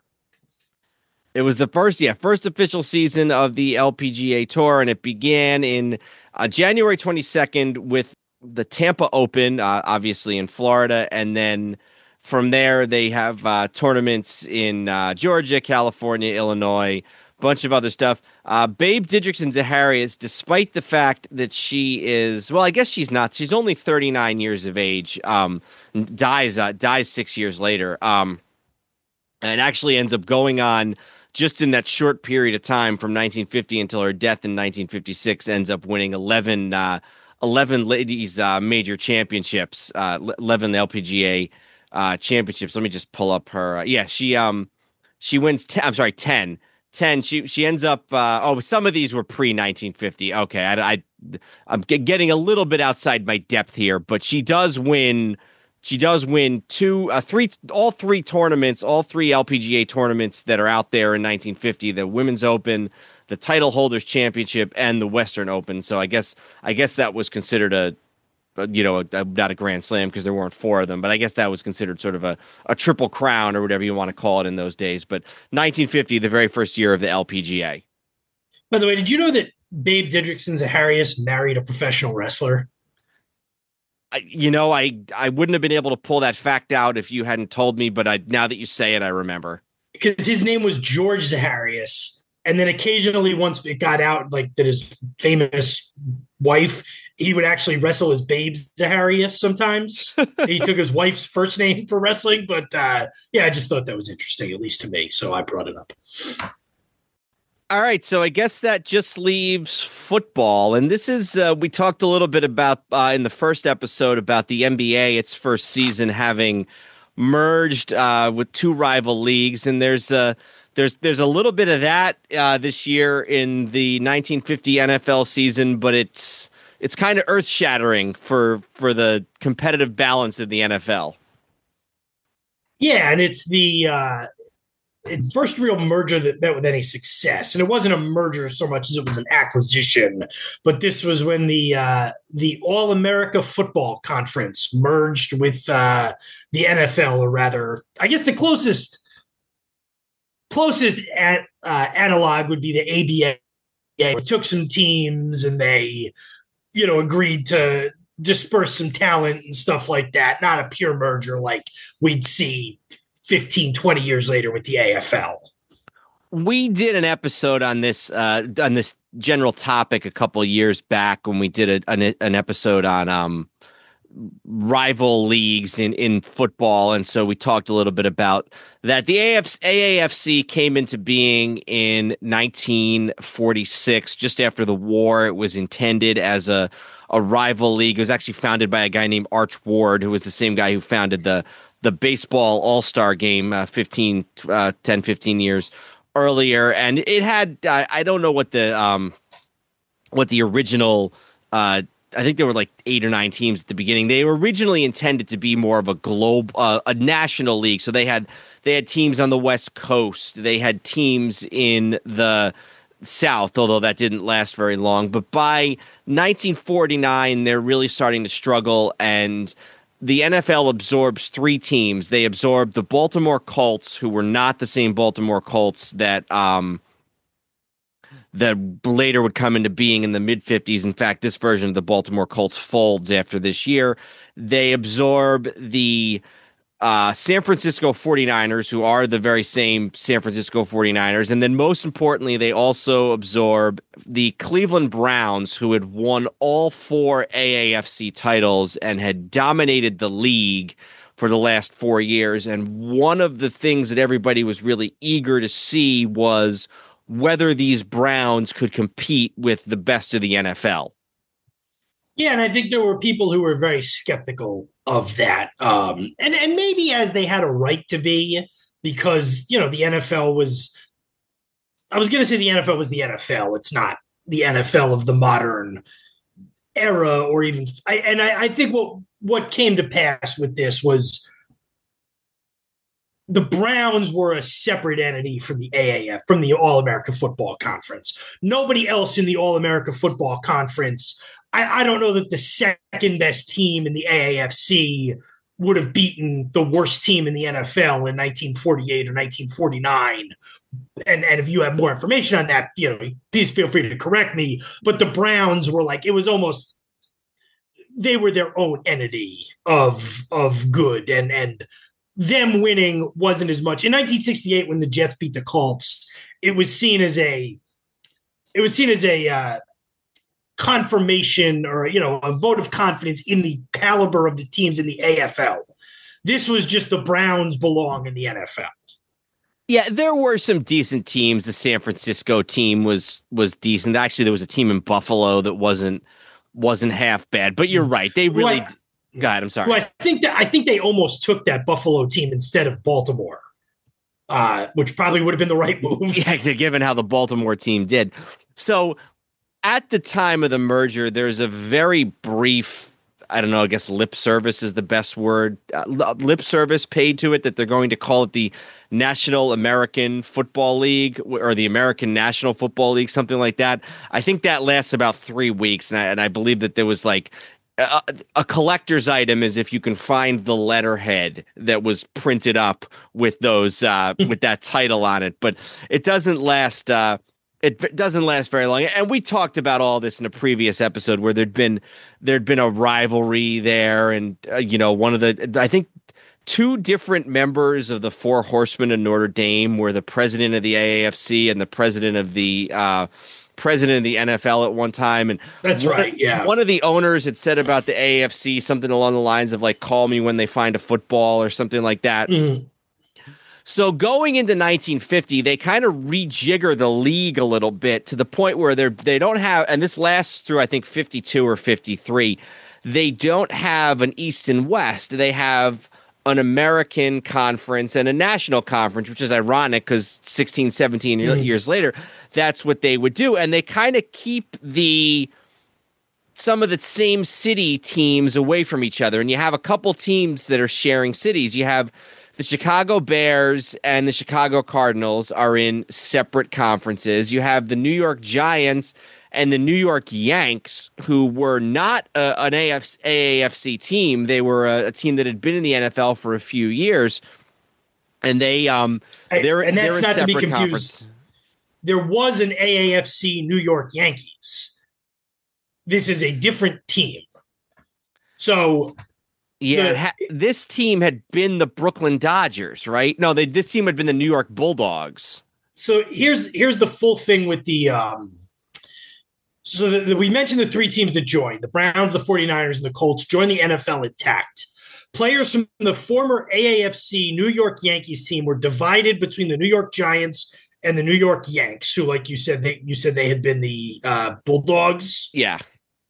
It was the first, yeah, first official season of the L P G A Tour, and it began in uh, January twenty-second with the Tampa Open, uh, obviously in Florida, and then from there they have uh, tournaments in uh, Georgia, California, Illinois, bunch of other stuff. Uh, Babe Didrikson-Zaharias, despite the fact that she is, well, I guess she's not, she's only thirty-nine years of age, um, dies uh, dies six years later, um, and actually ends up going on just in that short period of time from nineteen fifty until her death in nineteen fifty-six, ends up winning eleven uh, eleven ladies uh, major championships, uh, eleven L P G A uh, championships. Let me just pull up her. Uh, yeah, she um she wins. ten, I'm sorry, ten. ten. She she ends up. Uh, oh, some of these were pre nineteen fifty. Okay, I, I I'm getting a little bit outside my depth here, but she does win. She does win two, uh, three, all three tournaments, all three L P G A tournaments that are out there in nineteen fifty. The Women's Open, the Title Holders Championship, and the Western Open. So I guess I guess that was considered a, a you know, a, a, not a Grand Slam because there weren't four of them, but I guess that was considered sort of a, a triple crown or whatever you want to call it in those days. But nineteen fifty, the very first year of the L P G A. By the way, did you know that Babe Didrikson Zaharias married a professional wrestler? I, you know, I I wouldn't have been able to pull that fact out if you hadn't told me, but I now that you say it, I remember. Because his name was George Zaharias, and then occasionally, once it got out, like that his famous wife, he would actually wrestle as Babe Zaharias sometimes. He took his wife's first name for wrestling, but uh, yeah, I just thought that was interesting, at least to me, so I brought it up. All right, so I guess that just leaves football, and this is uh, we talked a little bit about uh, in the first episode about the N B A, its first season having merged uh, with two rival leagues, and there's a there's there's a little bit of that uh, this year in the nineteen fifty N F L season, but it's it's kind of earth shattering for for the competitive balance of the N F L. Yeah, and it's the uh, first real merger that met with any success, and it wasn't a merger so much as it was an acquisition. But this was when the uh, the All America Football Conference merged with uh, the N F L, or rather, I guess the closest closest at, uh, analog would be the A B A. It took some teams and they, you know, agreed to disperse some talent and stuff like that. Not a pure merger like we'd see fifteen, twenty years later with the A F L. We did an episode on this uh, on this general topic a couple of years back when we did a, an, an episode on um, rival leagues in, in football. And so we talked a little bit about that. The A A F C came into being in nineteen forty-six, just after the war. It was intended as a, a rival league. It was actually founded by a guy named Arch Ward, who was the same guy who founded the the baseball all-star game uh, fifteen, uh, ten, fifteen years earlier. And it had, I, I don't know what the, um, what the original, uh, I think there were like eight or nine teams at the beginning. They were originally intended to be more of a globe, uh, a national league. So they had, they had teams on the West Coast. They had teams in the South, although that didn't last very long. But by nineteen forty-nine, they're really starting to struggle, and the N F L absorbs three teams. They absorbed the Baltimore Colts, who were not the same Baltimore Colts that um, that later would come into being in the mid-fifties. In fact, this version of the Baltimore Colts folds after this year. They absorb the uh, San Francisco forty-niners, who are the very same San Francisco forty-niners. And then most importantly, they also absorb the Cleveland Browns, who had won all four A A F C titles and had dominated the league for the last four years. And one of the things that everybody was really eager to see was whether these Browns could compete with the best of the N F L. Yeah, and I think there were people who were very skeptical of that. Um, and, and maybe as they had a right to be, because, you know, the N F L was, I was going to say the N F L was the N F L. It's not the N F L of the modern era, or even, I, and I, I think what, what came to pass with this was the Browns were a separate entity from the A A F, from the All-America Football Conference. Nobody else in the All-America Football Conference, I, I don't know that the second best team in the A A F C would have beaten the worst team in the N F L in nineteen forty-eight or nineteen forty-nine. And, and if you have more information on that, you know, please feel free to correct me. But the Browns were like, it was almost, they were their own entity of, of good, and, and them winning wasn't as much. In nineteen sixty-eight, when the Jets beat the Colts, it was seen as a, it was seen as a, uh, confirmation, or, you know, a vote of confidence in the caliber of the teams in the A F L. This was just the Browns belong in the N F L. Yeah, there were some decent teams. The San Francisco team was was decent. Actually, there was a team in Buffalo that wasn't wasn't half bad. But you're right. They really Well, I- God, I'm sorry. Well, I think that I think they almost took that Buffalo team instead of Baltimore, uh, which probably would have been the right move. Yeah, given how the Baltimore team did. So at the time of the merger, there's a very brief, I don't know, I guess lip service is the best word, uh, lip service paid to it, that they're going to call it the National American Football League, or the American National Football League, something like that. I think that lasts about three weeks. And I, and I believe that there was like a, a collector's item is if you can find the letterhead that was printed up with those, uh, with that title on it, but it doesn't last, uh, It doesn't last very long. And we talked about all this in a previous episode where there'd been there'd been a rivalry there, and uh, you know, one of the I think two different members of the Four Horsemen of Notre Dame were the president of the A A F C and the president of the uh, president of the N F L at one time. And that's one, right. Yeah. One of the owners had said about the A A F C something along the lines of like, "Call me when they find a football" or something like that. Mm-hmm. So going into nineteen fifty, they kind of rejigger the league a little bit to the point where they're they don't have, and this lasts through I think fifty-two or fifty-three. They don't have an East and West. They have an American conference and a national conference, which is ironic because sixteen, seventeen mm. years later, that's what they would do. And they kind of keep the some of the same city teams away from each other. And you have a couple teams that are sharing cities. You have the Chicago Bears and the Chicago Cardinals are in separate conferences. You have the New York Giants and the New York Yanks, who were not a, an A A F C team. They were a, a team that had been in the N F L for a few years, and they um they're and that's they're not to be confused. Conference. There was an A A F C New York Yankees. This is a different team. So. Yeah, the, ha- this team had been the Brooklyn Dodgers, right? No, they, this team had been the New York Bulldogs. So here's here's the full thing with the um, – so the, the, we mentioned the three teams that joined. The Browns, the 49ers, and the Colts joined the N F L intact. Players from the former A A F C New York Yankees team were divided between the New York Giants and the New York Yanks, who, like you said, they you said they had been the uh, Bulldogs. Yeah.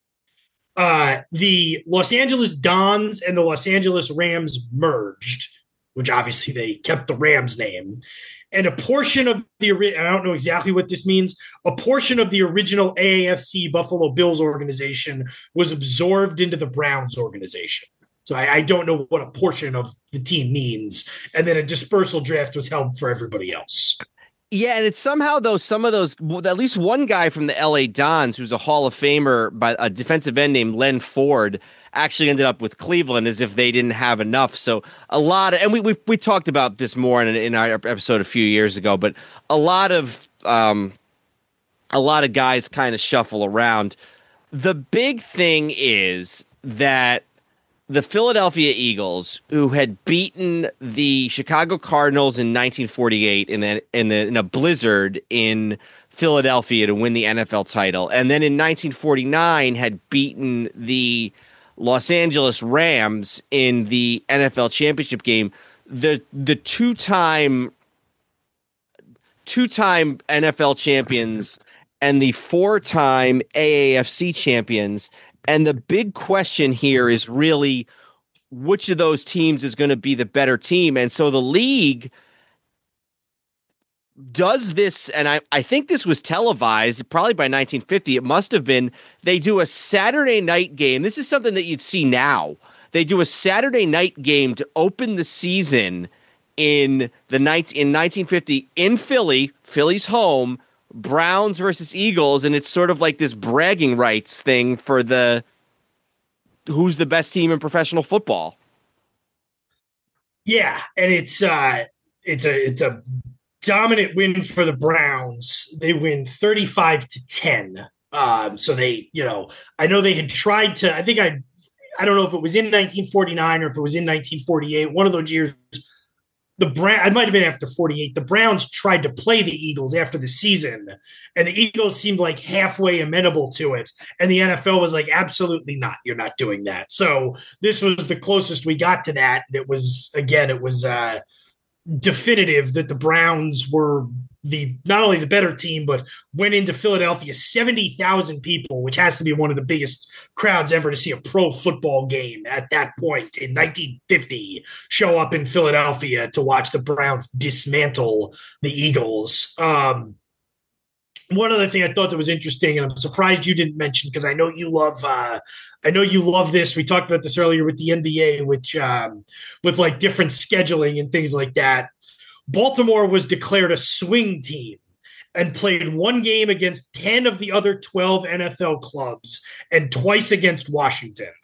Uh, the Los Angeles Dons and the Los Angeles Rams merged, which obviously they kept the Rams name. And a portion of the – I don't know exactly what this means – a portion of the original A A F C Buffalo Bills organization was absorbed into the Browns organization. So I, I don't know what a portion of the team means. And then a dispersal draft was held for everybody else. Yeah, and it's somehow, though, some of those, at least one guy from the L A Dons, who's a Hall of Famer, by a defensive end named Len Ford, actually ended up with Cleveland as if they didn't have enough. So a lot of, and we we, we talked about this more in, in our episode a few years ago, but a lot of um, a lot of guys kind of shuffle around. The big thing is that the Philadelphia Eagles, who had beaten the Chicago Cardinals in nineteen forty-eight in, the, in, the, in a blizzard in Philadelphia to win the N F L title, and then in nineteen forty-nine had beaten the Los Angeles Rams in the N F L championship game, the the two-time two-time N F L champions and the four-time A A F C champions. And the big question here is really which of those teams is going to be the better team. And so the league does this, and I, I think this was televised probably by nineteen fifty. It must have been. They do a Saturday night game. This is something that you'd see now. They do a Saturday night game to open the season in the night in nineteen fifty in Philly, Philly's home. Browns versus Eagles, and it's sort of like this bragging rights thing for the who's the best team in professional football. Yeah, and it's uh it's a it's a dominant win for the Browns. They win thirty-five to ten. Um so they, you know, I know they had tried to I think I I don't know if it was in nineteen forty-nine or if it was in nineteen forty-eight, one of those years. The Brown, it might have been after forty-eight. The Browns tried to play the Eagles after the season, and the Eagles seemed like halfway amenable to it. And the N F L was like, absolutely not. You're not doing that. So this was the closest we got to that. It was, again, it was uh, definitive that the Browns were the not only the better team, but went into Philadelphia, seventy thousand people, which has to be one of the biggest crowds ever to see a pro football game at that point in nineteen fifty, show up in Philadelphia to watch the Browns dismantle the Eagles. Um, one other thing I thought that was interesting, and I'm surprised you didn't mention, because I know you love uh, I know you love this. We talked about this earlier with the N B A, which um, with like different scheduling and things like that. Baltimore was declared a swing team and played one game against ten of the other twelve N F L clubs and twice against Washington.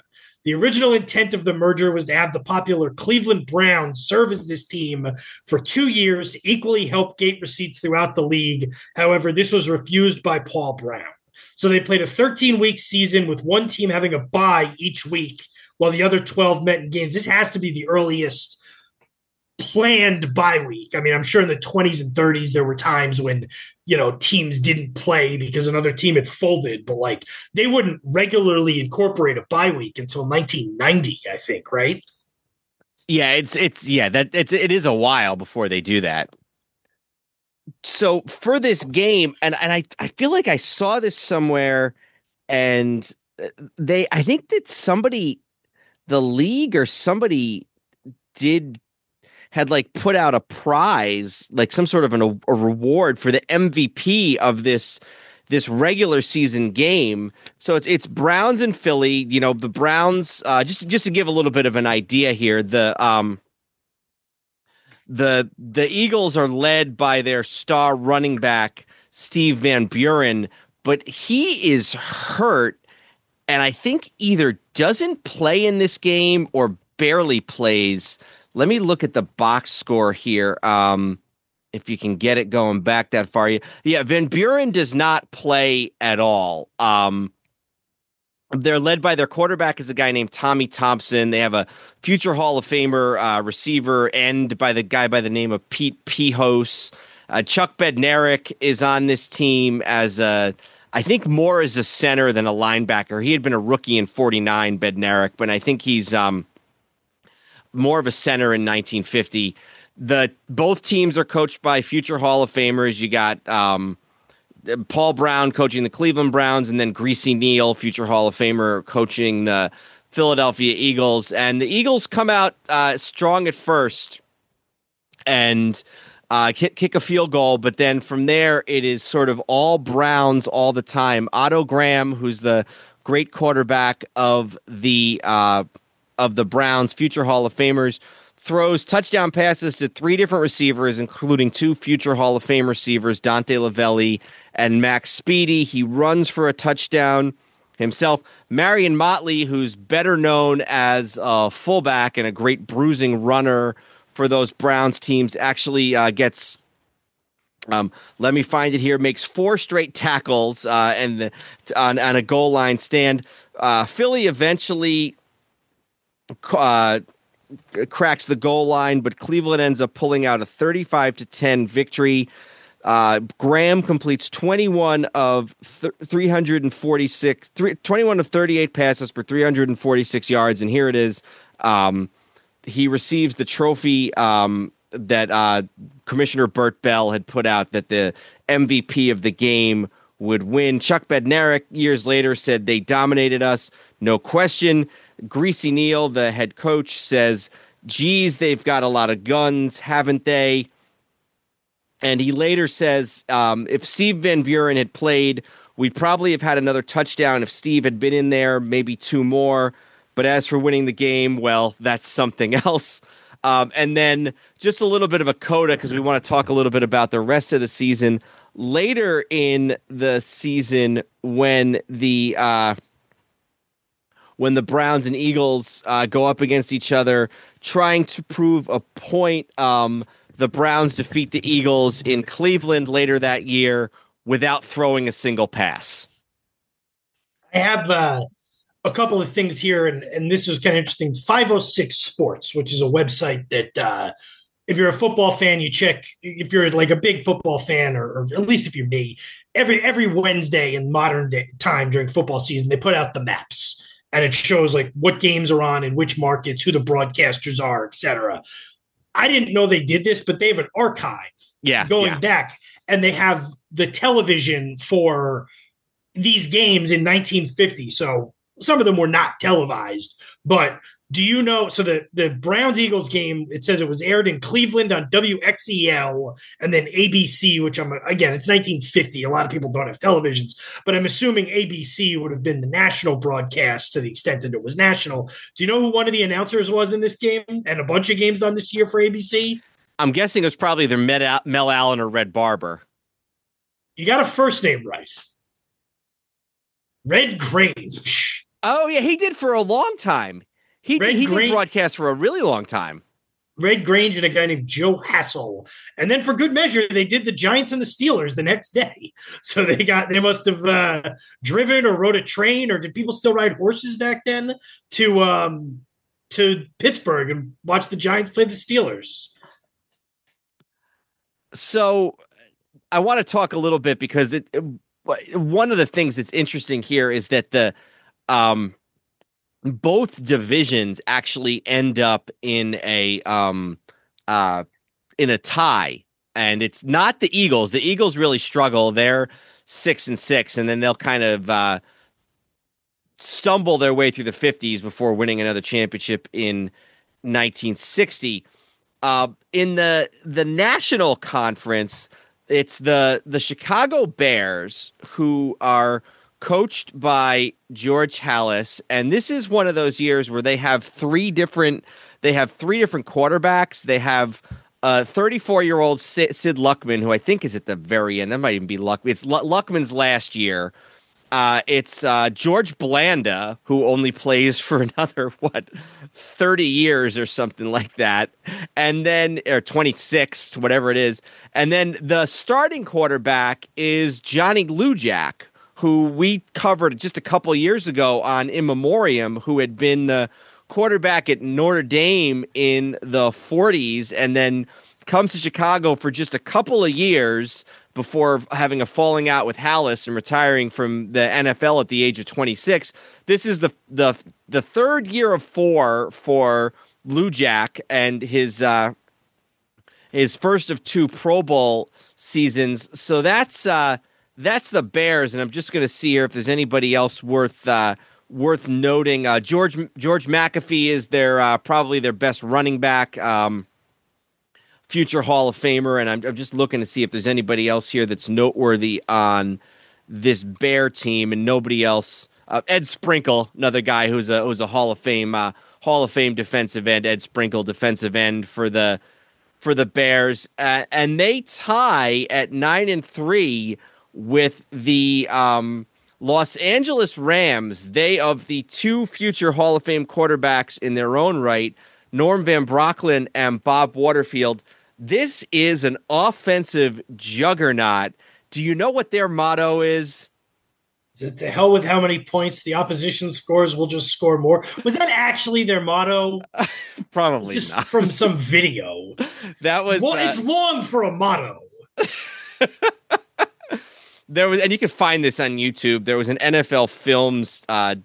The original intent of the merger was to have the popular Cleveland Browns serve as this team for two years to equally help gate receipts throughout the league. However, this was refused by Paul Brown. So they played a thirteen-week season with one team having a bye each week while the other twelve met in games. This has to be the earliest planned bye week. I mean, I'm sure in the twenties and thirties there were times when, you know, teams didn't play because another team had folded, but like they wouldn't regularly incorporate a bye week until nineteen ninety, I think, right? Yeah, it's it's yeah, that it's it is a while before they do that. So for this game, and and I I feel like I saw this somewhere, and they I think that somebody, the league or somebody did had like put out a prize, like some sort of an, a reward for the M V P of this this regular season game. So it's it's Browns and Philly. You know, the Browns. Uh, just just to give a little bit of an idea here, the um the the Eagles are led by their star running back Steve Van Buren, but he is hurt, and I think either doesn't play in this game or barely plays. Let me look at the box score here. Um, if you can get it going back that far. Yeah, Van Buren does not play at all. Um, they're led by their quarterback is a guy named Tommy Thompson. They have a future Hall of Famer uh, receiver and by the guy by the name of Pete Pihos. Uh, Chuck Bednarik is on this team as a, I think more as a center than a linebacker. He had been a rookie in forty-nine, Bednarik, but I think he's um, more of a center in nineteen fifty. The both teams are coached by future Hall of Famers. You got um, Paul Brown coaching the Cleveland Browns, and then Greasy Neal, future Hall of Famer, coaching the Philadelphia Eagles. And the Eagles come out uh, strong at first and uh, kick, kick a field goal, but then from there it is sort of all Browns all the time. Otto Graham, who's the great quarterback of the uh, of the Browns, future Hall of Famers, throws touchdown passes to three different receivers, including two future Hall of Fame receivers, Dante Lavelli and Max Speedy. He runs for a touchdown himself. Marion Motley, who's better known as a fullback and a great bruising runner for those Browns teams, actually uh, gets, um, let me find it here, makes four straight tackles uh, and the, on, on a goal line stand. Uh, Philly eventually uh, cracks the goal line, but Cleveland ends up pulling out a thirty-five to ten victory. Uh, Graham completes twenty-one of th- three hundred forty-six, three, twenty-one of thirty-eight passes for three hundred forty-six yards, and here it is. Um, he receives the trophy um, that uh, Commissioner Burt Bell had put out that the M V P of the game would win. Chuck Bednarik years later said they dominated us, no question. Greasy Neal, the head coach, says, geez, they've got a lot of guns, haven't they? And he later says, um, if Steve Van Buren had played, we'd probably have had another touchdown if Steve had been in there, maybe two more. But as for winning the game, well, that's something else. Um, and then just a little bit of a coda, because we want to talk a little bit about the rest of the season. Later in the season, when the uh, when the Browns and Eagles uh, go up against each other, trying to prove a point, um, the Browns defeat the Eagles in Cleveland later that year without throwing a single pass. I have uh, a couple of things here, and, and this is kind of interesting. five oh six Sports, which is a website that uh, if you're a football fan, you check. If you're like a big football fan, or, or at least if you're me, every every Wednesday in modern day time during football season, they put out the maps, and it shows like what games are on in which markets, who the broadcasters are, et cetera. I didn't know they did this, but they have an archive yeah, going yeah. back, and they have the television for these games in nineteen fifty. So some of them were not televised, but do you know? So the, the Browns Eagles game, it says it was aired in Cleveland on W X E L and then A B C, which I'm, again, it's nineteen fifty. A lot of people don't have televisions, but I'm assuming A B C would have been the national broadcast to the extent that it was national. Do you know who one of the announcers was in this game and a bunch of games on this year for A B C? I'm guessing it was probably either Mel Allen or Red Barber. You got a first name right. Red Grange. Oh yeah, he did for a long time. He Red did, he Grange, did broadcast for a really long time. Red Grange and a guy named Joe Hassel, and then for good measure, they did the Giants and the Steelers the next day. So they got they must have uh, driven or rode a train, or did people still ride horses back then to um, to Pittsburgh and watch the Giants play the Steelers? So I want to talk a little bit because it, it, one of the things that's interesting here is that the um, both divisions actually end up in a um, uh, in a tie, and it's not the Eagles. The Eagles really struggle. They're six and six, and then they'll kind of uh, stumble their way through the fifties before winning another championship in nineteen sixty. Uh, in the the National Conference, it's the the Chicago Bears who are coached by George Halas, and this is one of those years where they have three different they have three different quarterbacks. They have a thirty-four-year-old Sid, Sid Luckman, who I think is at the very end. That might even be Luck. It's L- Luckman's last year. Uh, it's uh, George Blanda, who only plays for another, what, thirty years or something like that. And then, or twenty-six, whatever it is. And then the starting quarterback is Johnny Lujack, who we covered just a couple years ago on In Memoriam, who had been the quarterback at Notre Dame in the forties and then comes to Chicago for just a couple of years before having a falling out with Halas and retiring from the N F L at the age of twenty-six. This is the the the third year of four for Lujack, and his uh, his first of two Pro Bowl seasons. So that's uh, that's the Bears, and I'm just going to see here if there's anybody else worth uh, worth noting. Uh, George George McAfee is their uh, probably their best running back. Um, future Hall of Famer, and I'm, I'm just looking to see if there's anybody else here that's noteworthy on this Bear team, and nobody else. Uh, Ed Sprinkle, another guy who's a who's a Hall of Fame uh, Hall of Fame defensive end. Ed Sprinkle, defensive end for the for the Bears, uh, and they tie at nine and three with the um, Los Angeles Rams. They of the two future Hall of Fame quarterbacks in their own right, Norm Van Brocklin and Bob Waterfield. This is an offensive juggernaut. Do you know what their motto is? To hell with how many points the opposition scores, we'll just score more. Was that actually their motto? Probably just not. From some video. That was. Well, uh, it's long for a motto. There was, and you can find this on YouTube. There was an N F L Films uh,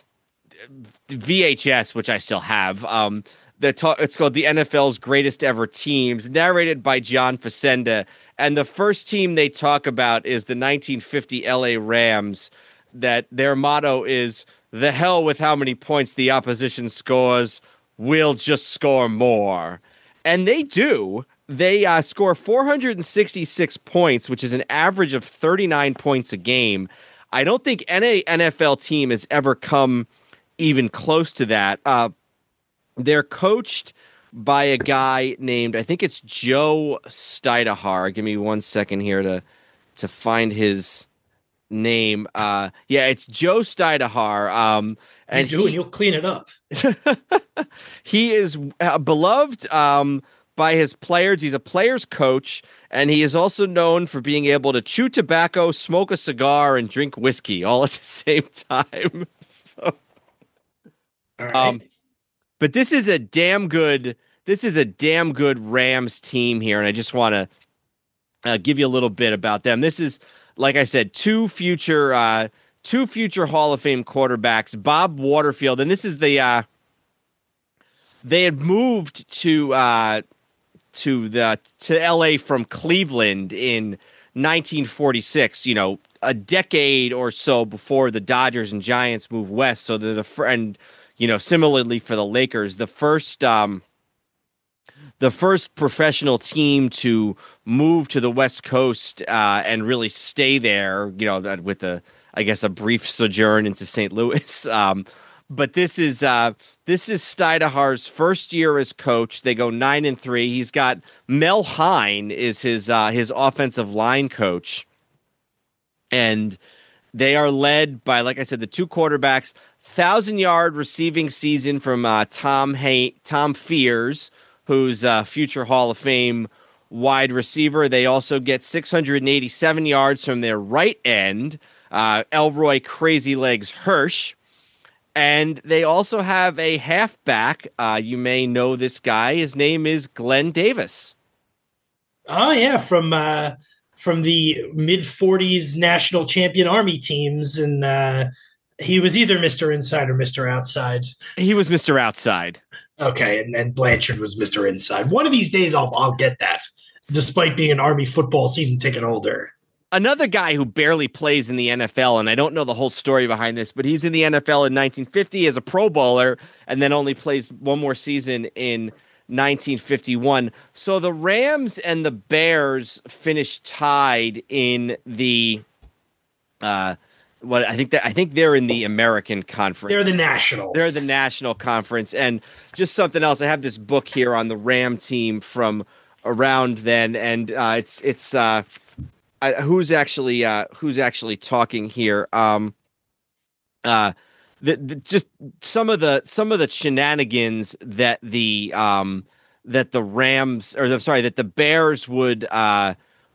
V H S, which I still have. Um, The talk, it's called the N F L's Greatest Ever Teams, narrated by John Facenda. And the first team they talk about is the nineteen fifty L A Rams, that their motto is, the hell with how many points the opposition scores, we'll just score more. And they do. They uh, score four hundred sixty-six points, which is an average of thirty-nine points a game. I don't think any N F L team has ever come even close to that. Uh, They're coached by a guy named, I think it's Joe Stidahar. Give me one second here to to find his name. Uh, yeah, it's Joe Stidahar. Um, and you do, he, you'll clean it up. he is uh, beloved um, by his players. He's a player's coach, and he is also known for being able to chew tobacco, smoke a cigar, and drink whiskey all at the same time. So, All right. um, But this is a damn good. This is a damn good Rams team here, and I just want to uh, give you a little bit about them. This is, like I said, two future, uh, two future Hall of Fame quarterbacks, Bob Waterfield, and this is the. Uh, they had moved to uh, to the to L A from Cleveland in nineteen forty-six. You know, a decade or so before the Dodgers and Giants moved west. So they're the friend. You know, similarly for the Lakers, the first um, the first professional team to move to the West Coast uh, and really stay there, you know, that with a, I guess, a brief sojourn into Saint Louis. Um, but this is uh, this is Stidahar's first year as coach. They go nine and three. He's got Mel Hine is his uh, his offensive line coach, and they are led by, like I said, the two quarterbacks. thousand-yard receiving season from uh, Tom Hay- Tom Fears, who's a future Hall of Fame wide receiver. They also get six hundred eighty-seven yards from their right end, uh, Elroy Crazy Legs Hirsch. And they also have a halfback. Uh, you may know this guy. His name is Glenn Davis. Oh, yeah, from uh, from the mid-forties national champion Army teams. And uh, he was either Mister Inside or Mister Outside. He was Mister Outside. Okay, and, and Blanchard was Mister Inside. One of these days I'll I'll get that, despite being an Army football season ticket holder. Another guy who barely plays in the N F L, and I don't know the whole story behind this, but he's in the N F L in nineteen fifty as a Pro Bowler and then only plays one more season in nineteen fifty-one. So the Rams and the Bears finished tied in the uh what I think that I think they're in the American Conference. They're the national. They're the National Conference. And just something else, I have this book here on the Ram team from around then, and uh, it's it's uh I, who's actually uh, who's actually talking here? Um, uh, the, the, just some of the some of the shenanigans that the um, that the Rams or I'm sorry that the Bears would uh,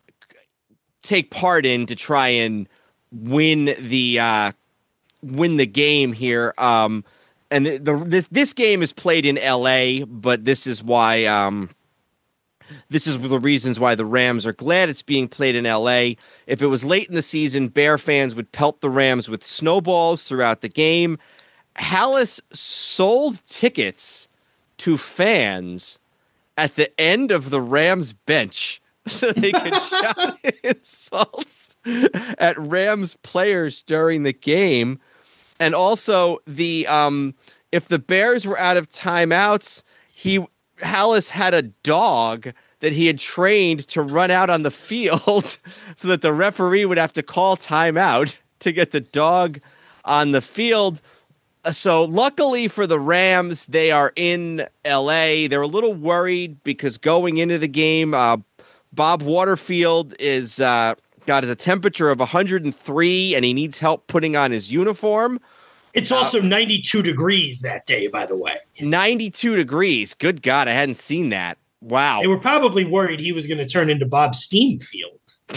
take part in to try and win the uh, win the game here. Um, and the, the, this this game is played in L A, but this is why. Um, This is the reasons why the Rams are glad it's being played in L A. If it was late in the season, Bear fans would pelt the Rams with snowballs throughout the game. Halas sold tickets to fans at the end of the Rams bench so they could shout insults at Rams players during the game. And also, the um, if the Bears were out of timeouts, he Halas had a dog that he had trained to run out on the field so that the referee would have to call timeout to get the dog on the field. So luckily for the Rams, they are in L A. They're a little worried because going into the game, uh, Bob Waterfield is uh, got a temperature of one hundred three and he needs help putting on his uniform. It's also uh, ninety-two degrees that day, by the way. ninety-two degrees. Good God, I hadn't seen that. Wow. They were probably worried he was going to turn into Bob Steamfield.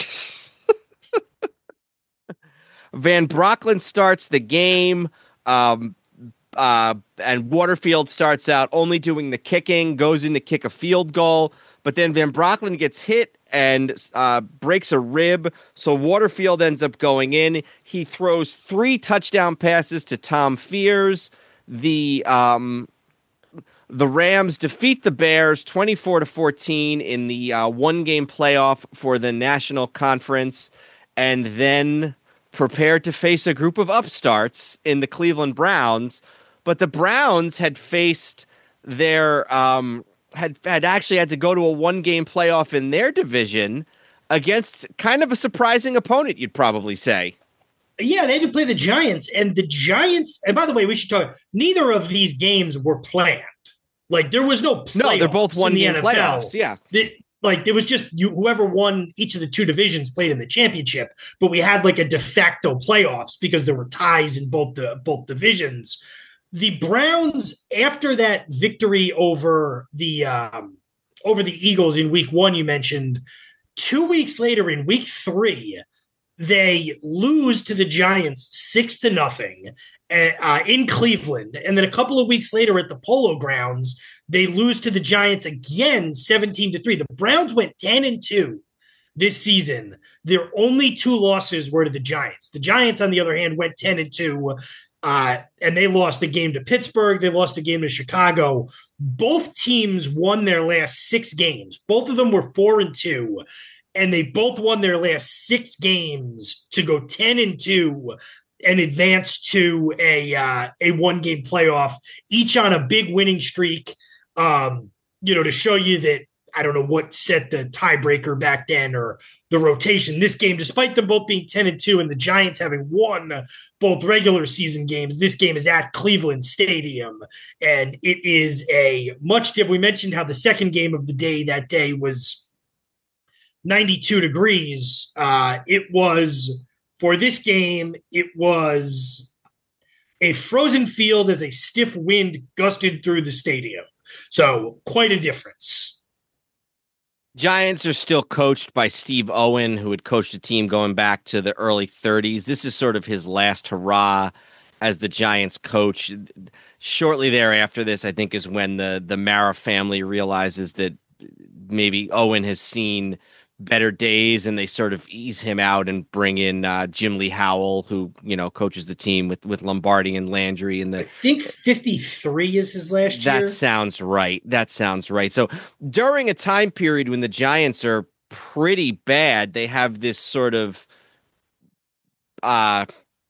Van Brocklin starts the game, um, uh, and Waterfield starts out only doing the kicking, goes in to kick a field goal, but then Van Brocklin gets hit and uh, breaks a rib, so Waterfield ends up going in. He throws three touchdown passes to Tom Fears. The um, the Rams defeat the Bears twenty-four to fourteen in the uh, one-game playoff for the National Conference, and then prepare to face a group of upstarts in the Cleveland Browns. But the Browns had faced their um, had had actually had to go to a one-game playoff in their division against kind of a surprising opponent, you'd probably say. Yeah, they had to play the Giants, and the Giants. And by the way, we should talk. Neither of these games were planned. Like there was no playoffs. No, they're both one-game playoffs. Yeah, the, like there was just you. Whoever won each of the two divisions played in the championship, but we had like a de facto playoffs because there were ties in both the both divisions. The Browns, after that victory over the um, over the Eagles in week one, you mentioned, two weeks later in week three, they lose to the Giants six to nothing uh, in Cleveland. And then a couple of weeks later at the Polo Grounds, they lose to the Giants again seventeen to three. The Browns went ten and two this season. Their only two losses were to the Giants. The Giants, on the other hand, went ten and two. Uh, and they lost a game to Pittsburgh. They lost a game to Chicago. Both teams won their last six games. Both of them were four and two, and they both won their last six games to go ten and two and advance to a uh, a one game playoff, each on a big winning streak. Um, you know, to show you that I don't know what set the tiebreaker back then or the rotation. This game, despite them both being ten and two and the Giants having won both regular season games, this game is at Cleveland Stadium. And it is a much different. We mentioned how the second game of the day that day was ninety-two degrees. Uh, it was, for this game, it was a frozen field as a stiff wind gusted through the stadium. So quite a difference. Giants are still coached by Steve Owen, who had coached the team going back to the early thirties. This is sort of his last hurrah as the Giants coach. Shortly thereafter this, I think, is when the, the Mara family realizes that maybe Owen has seen better days, and they sort of ease him out and bring in uh, Jim Lee Howell, who, you know, coaches the team with, with Lombardi and Landry. And the, I think fifty-three is his last year. That sounds right. That sounds right. So during a time period when the Giants are pretty bad, they have this sort of uh,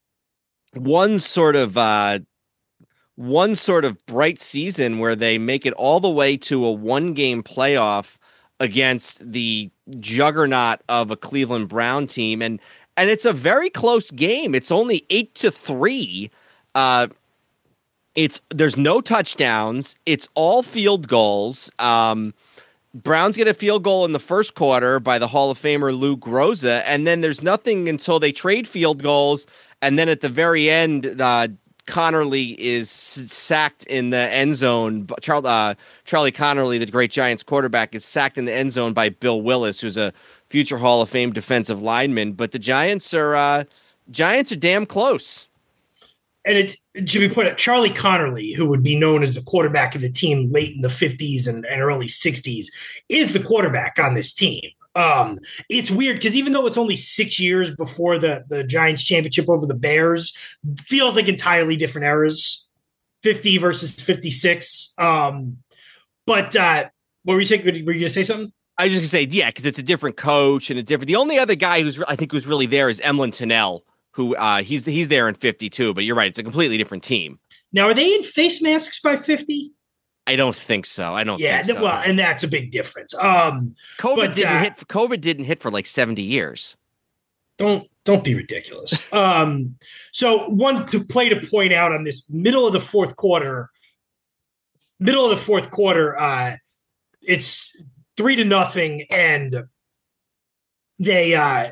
one sort of uh, one sort of bright season where they make it all the way to a one-game playoff against the juggernaut of a Cleveland Brown team, and and it's a very close game. It's only eight to three. Uh, it's there's no touchdowns. It's all field goals. Um, Browns get a field goal in the first quarter by the Hall of Famer Lou Groza, and then there's nothing until they trade field goals, and then at the very end, uh, Connerly is sacked in the end zone. Charlie, uh, Charlie Connerly, the great Giants quarterback, is sacked in the end zone by Bill Willis, who's a future Hall of Fame defensive lineman. But the Giants are uh, Giants are damn close. And it, it should be put at Charlie Connerly, who would be known as the quarterback of the team late in the fifties and, and early sixties, is the quarterback on this team. Um, it's weird because even though it's only six years before the, the Giants championship over the Bears, feels like entirely different eras, fifty versus fifty-six. Um, but uh, what were you saying? Were you going to say something? I was just going to say, yeah, because it's a different coach and a different. The only other guy who's I think who's really there is Emlyn Tunnell, who uh, he's he's there in fifty-two. But you're right, it's a completely different team. Now, are they in face masks by fifty? I don't think so. I don't yeah, think so. Well, and that's a big difference. Um, COVID but, didn't uh, hit. COVID didn't hit for like seventy years. Don't don't be ridiculous. um, so one to play to point out on this middle of the fourth quarter, middle of the fourth quarter, uh, it's three to nothing, and they uh,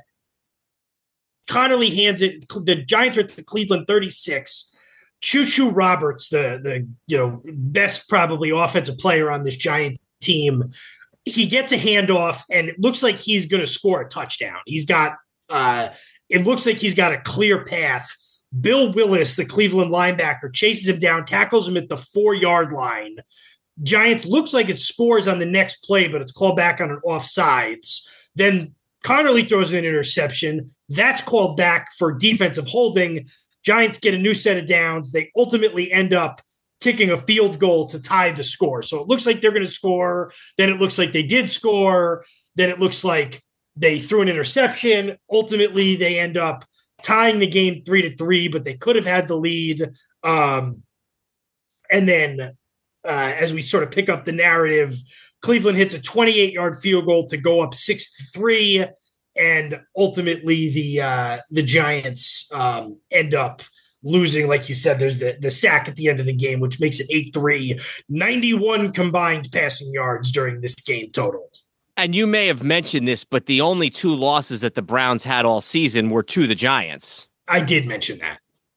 Connerly hands it. The Giants are at the Cleveland thirty-six. Choo Choo Roberts, the the you know best probably offensive player on this Giant team, he gets a handoff and it looks like he's going to score a touchdown. He's got uh, it looks like he's got a clear path. Bill Willis, the Cleveland linebacker, chases him down, tackles him at the four yard line. Giants looks like it scores on the next play, but it's called back on an offsides. Then Connerly throws an interception. That's called back for defensive holding. Giants get a new set of downs. They ultimately end up kicking a field goal to tie the score. So it looks like they're going to score. Then it looks like they did score. Then it looks like they threw an interception. Ultimately, they end up tying the game three to three, but they could have had the lead. Um, and then uh, as we sort of pick up the narrative, Cleveland hits a twenty-eight yard field goal to go up six to three. And ultimately, the uh, the Giants um, end up losing. Like you said, there's the, the sack at the end of the game, which makes it eight three, ninety-one combined passing yards during this game total. And you may have mentioned this, but the only two losses that the Browns had all season were to the Giants. I did mention that.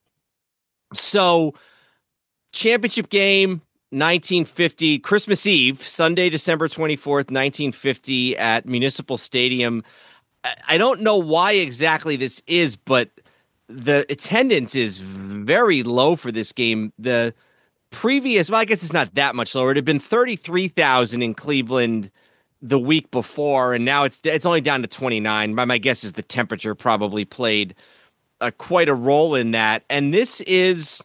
So, championship game, nineteen fifty, Christmas Eve, Sunday, December twenty-fourth, nineteen fifty at Municipal Stadium. I don't know why exactly this is, but the attendance is very low for this game. The previous, well, I guess it's not that much lower. It had been thirty-three thousand in Cleveland the week before, and now it's it's only down to twenty-nine. My, my guess is the temperature probably played uh, quite a role in that. And this is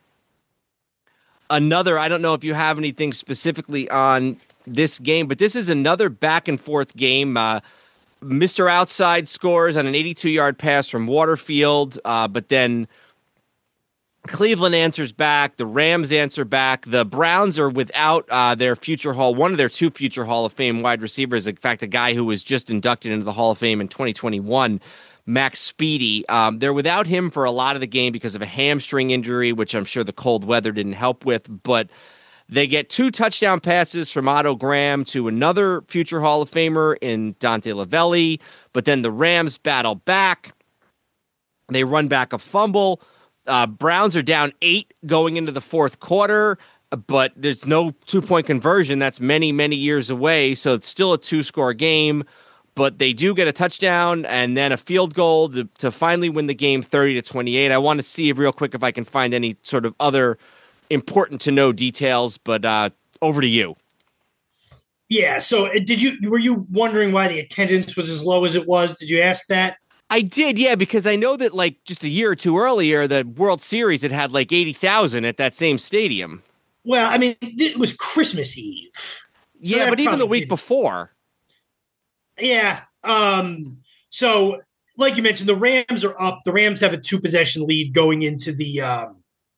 another, I don't know if you have anything specifically on this game, but this is another back and forth game. Uh, Mister Outside scores on an eighty-two yard pass from Waterfield, uh, but then Cleveland answers back. The Rams answer back. The Browns are without uh, their future Hall, one of their two future Hall of Fame wide receivers. In fact, a guy who was just inducted into the Hall of Fame in twenty twenty-one, Max Speedy. Um, they're without him for a lot of the game because of a hamstring injury, which I'm sure the cold weather didn't help with, but they get two touchdown passes from Otto Graham to another future Hall of Famer in Dante Lavelli, but then the Rams battle back. They run back a fumble, Uh, Browns are down eight going into the fourth quarter, but there's no two-point conversion. That's many, many years away, so it's still a two-score game. But they do get a touchdown and then a field goal to, to finally win the game thirty to twenty-eight. I want to see real quick if I can find any sort of other important-to-know details, but uh, over to you. Yeah, so uh, did you were you wondering why the attendance was as low as it was? Did you ask that? I did, yeah, because I know that like just a year or two earlier, the World Series had had like eighty thousand at that same stadium. Well, I mean, it was Christmas Eve. So yeah, but even the week didn't. before. Yeah. Um, so, like you mentioned, the Rams are up. The Rams have a two-possession lead going into the um,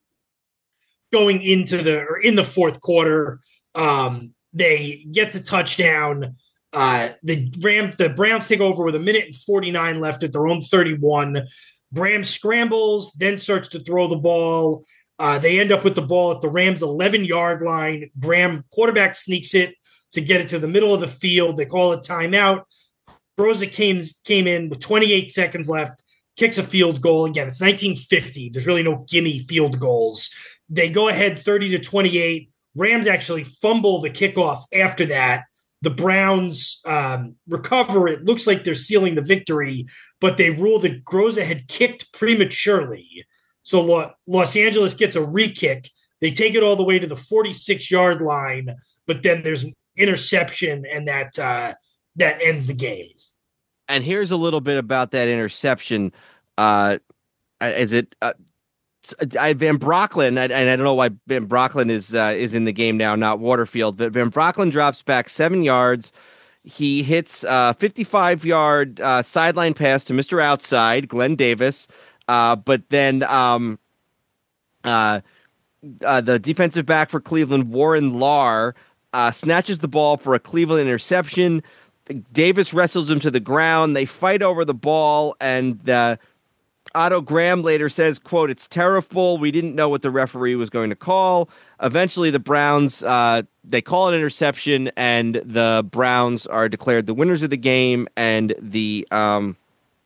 going into the or in the fourth quarter. Um, they get the touchdown. Uh, the Rams, the Browns take over with a minute and forty-nine left at their own thirty-one. Graham scrambles, then starts to throw the ball. Uh, they end up with the ball at the Rams' eleven-yard line. Graham, quarterback, sneaks it to get it to the middle of the field. They call it timeout. Groza came, came in with twenty-eight seconds left, kicks a field goal. Again, it's nineteen fifty. There's really no gimme field goals. They go ahead thirty to twenty-eight. Rams actually fumble the kickoff after that. The Browns um, recover. It looks like they're sealing the victory, but they rule that Groza had kicked prematurely. So Lo- Los Angeles gets a re-kick. They take it all the way to the forty-six-yard line, but then there's an interception, and that uh, that ends the game. And here's a little bit about that interception. Uh, is it uh, I, Van Brocklin? And I don't know why Van Brocklin is uh, is in the game now, not Waterfield. But Van Brocklin drops back seven yards. He hits a fifty-five-yard uh, sideline pass to Mister Outside, Glenn Davis. Uh, but then um, uh, uh, the defensive back for Cleveland, Warren Lahr, uh, snatches the ball for a Cleveland interception. Davis wrestles him to the ground. They fight over the ball, and uh, Otto Graham later says, quote, "It's terrible. We didn't know what the referee was going to call." Eventually, the Browns, uh, they call an interception, and the Browns are declared the winners of the game, and the um,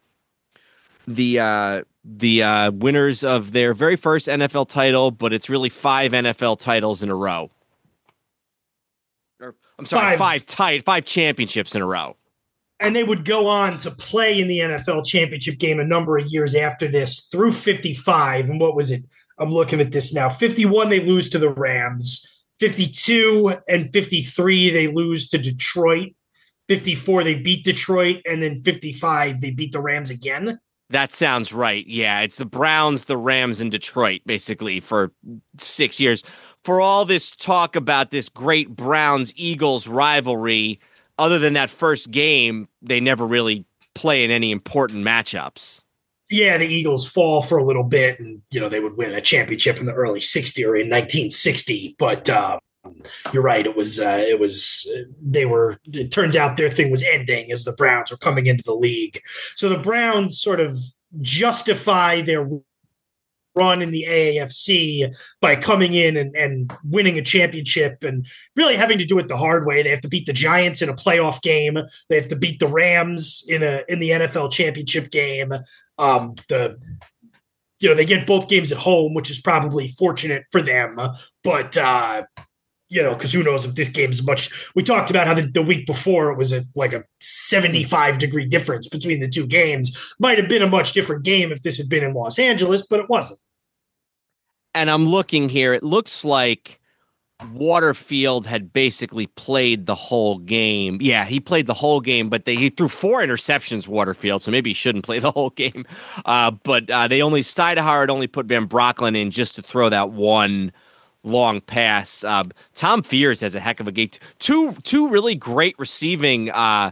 the uh, the uh, winners of their very first N F L title, but it's really five N F L titles in a row. Or, I'm sorry, five five, tit- five championships in a row. And they would go on to play in the N F L championship game a number of years after this through fifty-five. And what was it? I'm looking at this now. fifty-one, they lose to the Rams. fifty-two and fifty-three, they lose to Detroit. fifty-four, they beat Detroit. And then fifty-five, they beat the Rams again. That sounds right. Yeah, it's the Browns, the Rams, and Detroit, basically, for six years. For all this talk about this great Browns-Eagles rivalry, other than that first game, they never really play in any important matchups. Yeah, the Eagles fall for a little bit, and you know they would win a championship in the early sixties or in nineteen sixty. But uh, you're right; it was uh, it was they were. It turns out their thing was ending as the Browns were coming into the league. So the Browns sort of justify their run in the A A F C by coming in and, and winning a championship and really having to do it the hard way. They have to beat the Giants in a playoff game. They have to beat the Rams in a in the N F L championship game. Um, the you know they get both games at home, which is probably fortunate for them. But uh, you know, because who knows if this game is much. We talked about how the, the week before it was a like a seventy-five degree difference between the two games. Might have been a much different game if this had been in Los Angeles, but it wasn't. And I'm looking here. It looks like Waterfield had basically played the whole game. Yeah, he played the whole game, but they, he threw four interceptions, Waterfield, so maybe he shouldn't play the whole game. Uh, but uh, they only, Steidehardt only put Van Brocklin in just to throw that one long pass. Uh, Tom Fears has a heck of a game. Two, two really great receiving uh,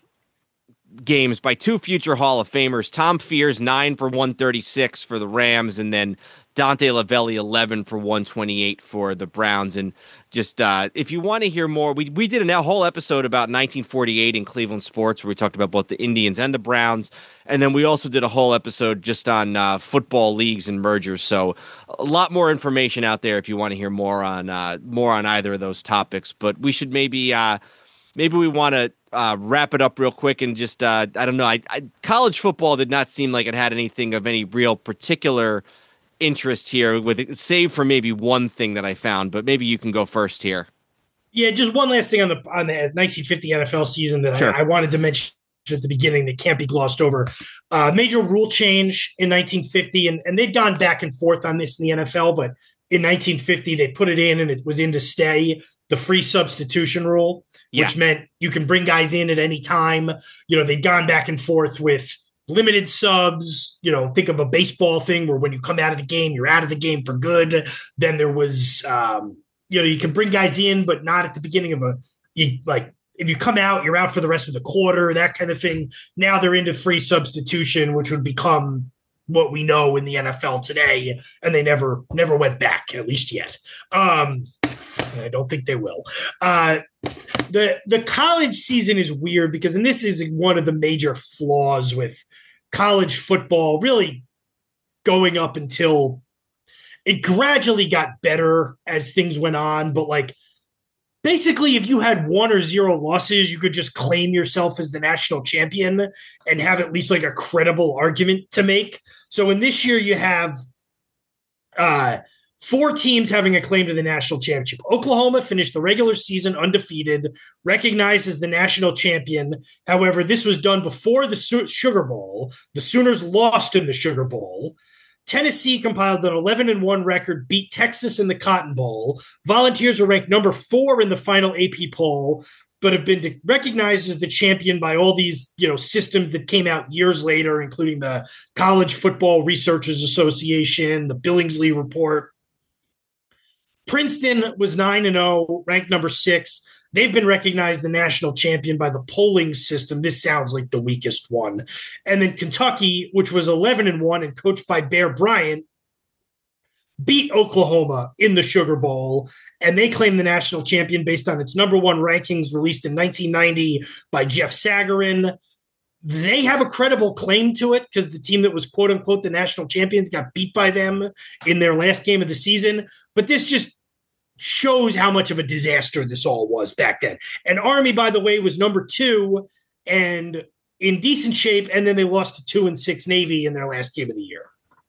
games by two future Hall of Famers. Tom Fears, nine for one thirty-six for the Rams, and then Dante Lavelli, eleven for one twenty-eight for the Browns. And just uh, if you want to hear more, we we did a whole episode about nineteen forty-eight in Cleveland sports where we talked about both the Indians and the Browns. And then we also did a whole episode just on uh, football leagues and mergers. So a lot more information out there if you want to hear more on uh, more on either of those topics. But we should maybe uh, maybe we want to uh, wrap it up real quick and just uh, I don't know. I, I, college football did not seem like it had anything of any real particular interest here, with save for maybe one thing that I found, but maybe you can go first here. Yeah, just one last thing on the on the nineteen fifty N F L season that Sure. I, I wanted to mention at the beginning that can't be glossed over. Uh, major rule change in nineteen fifty, and, and they'd gone back and forth on this in the N F L, but in nineteen fifty they put it in and it was in to stay, the free substitution rule, Yeah. which meant you can bring guys in at any time. You know, they'd gone back and forth with limited subs. You know, think of a baseball thing where when you come out of the game, you're out of the game for good. Then there was, um, you know, you can bring guys in, but not at the beginning of a, you, like, if you come out, you're out for the rest of the quarter, that kind of thing. Now they're into free substitution, which would become what we know in the N F L today, and they never never went back, at least yet. Um, and I don't think they will. Uh, the the college season is weird because, and this is one of the major flaws with college football, really going up until it gradually got better as things went on, but like, basically, if you had one or zero losses, you could just claim yourself as the national champion and have at least like a credible argument to make. So in this year, you have uh, four teams having a claim to the national championship. Oklahoma finished the regular season undefeated, recognized as the national champion. However, this was done before the Sugar Bowl. The Sooners lost in the Sugar Bowl. Tennessee compiled an eleven and one record, beat Texas in the Cotton Bowl. Volunteers were ranked number four in the final A P poll, but have been recognized as the champion by all these, you know, systems that came out years later, including the College Football Researchers Association, the Billingsley Report. Princeton was nine and oh, ranked number six. They've been recognized the national champion by the polling system. This sounds like the weakest one. And then Kentucky, which was eleven and one and coached by Bear Bryant, beat Oklahoma in the Sugar Bowl, and they claim the national champion based on its number one rankings released in nineteen ninety by Jeff Sagarin. They have a credible claim to it because the team that was quote unquote the national champions got beat by them in their last game of the season. But this just shows how much of a disaster this all was back then. And Army, by the way, was number two and in decent shape, and then they lost to two and six Navy in their last game of the year.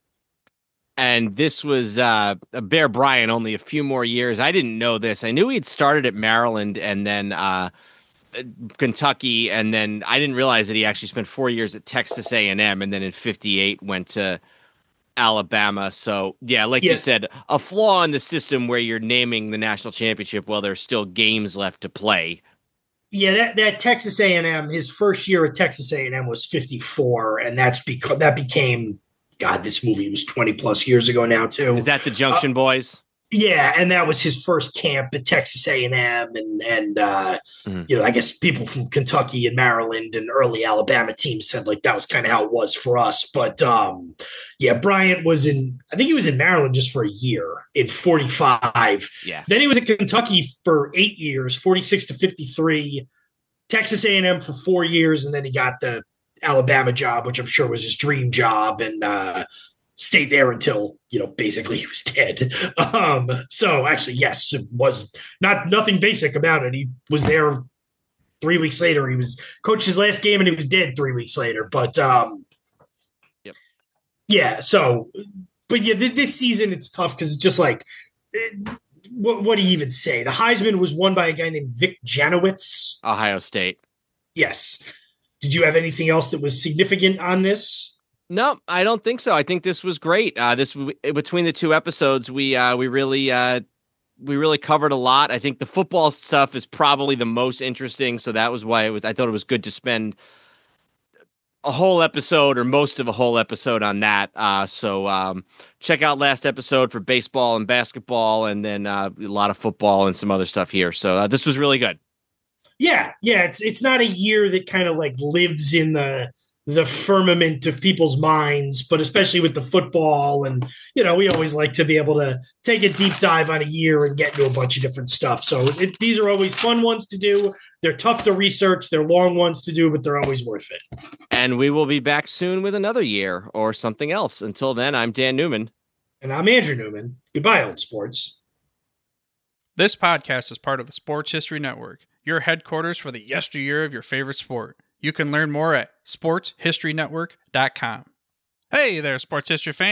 And this was uh, Bear Bryant only a few more years. I didn't know this. I knew he'd started at Maryland and then uh, Kentucky, and then I didn't realize that he actually spent four years at Texas A and M, and then in fifty-eight went to Alabama. So, yeah, like yeah. you said, a flaw in the system where you're naming the national championship while there's still games left to play. Yeah, that, that Texas A and M, his first year at Texas A and M was fifty-four, and that's because that became, God, this movie was twenty plus years ago now, too. Is that the Junction uh, Boys? Yeah, and that was his first camp at Texas A and M, and and uh, mm-hmm. you know, I guess people from Kentucky and Maryland and early Alabama teams said like that was kind of how it was for us. But um, yeah, Bryant was in, I think he was in Maryland just for a year in forty-five. Yeah. Then he was at Kentucky for eight years, forty-six to fifty-three. Texas A and M for four years, and then he got the Alabama job, which I'm sure was his dream job, and uh, stayed there until, you know, basically he was dead. Um, so actually, yes, it was not nothing basic about it. He was there three weeks later. He was coached his last game and he was dead three weeks later. But um, yep. yeah, so, but yeah, th- this season it's tough because it's just like, it, what, what do you even say? The Heisman was won by a guy named Vic Janowitz. Ohio State. Yes. Did you have anything else that was significant on this? No, I don't think so. I think this was great. Uh, this between the two episodes, we uh, we really uh, we really covered a lot. I think the football stuff is probably the most interesting, so that was why it was. I thought it was good to spend a whole episode or most of a whole episode on that. Uh, so um, check out last episode for baseball and basketball, and then uh, a lot of football and some other stuff here. So uh, this was really good. Yeah, yeah. It's it's not a year that kind of like lives in the. the firmament of people's minds, but especially with the football. And, you know, we always like to be able to take a deep dive on a year and get into a bunch of different stuff. So it, these are always fun ones to do. They're tough to research. They're long ones to do, but they're always worth it. And we will be back soon with another year or something else. Until then, I'm Dan Newman. And I'm Andrew Newman. Goodbye, old sports. This podcast is part of the Sports History Network, your headquarters for the yesteryear of your favorite sport. You can learn more at sports history network dot com. Hey there, sports history fan.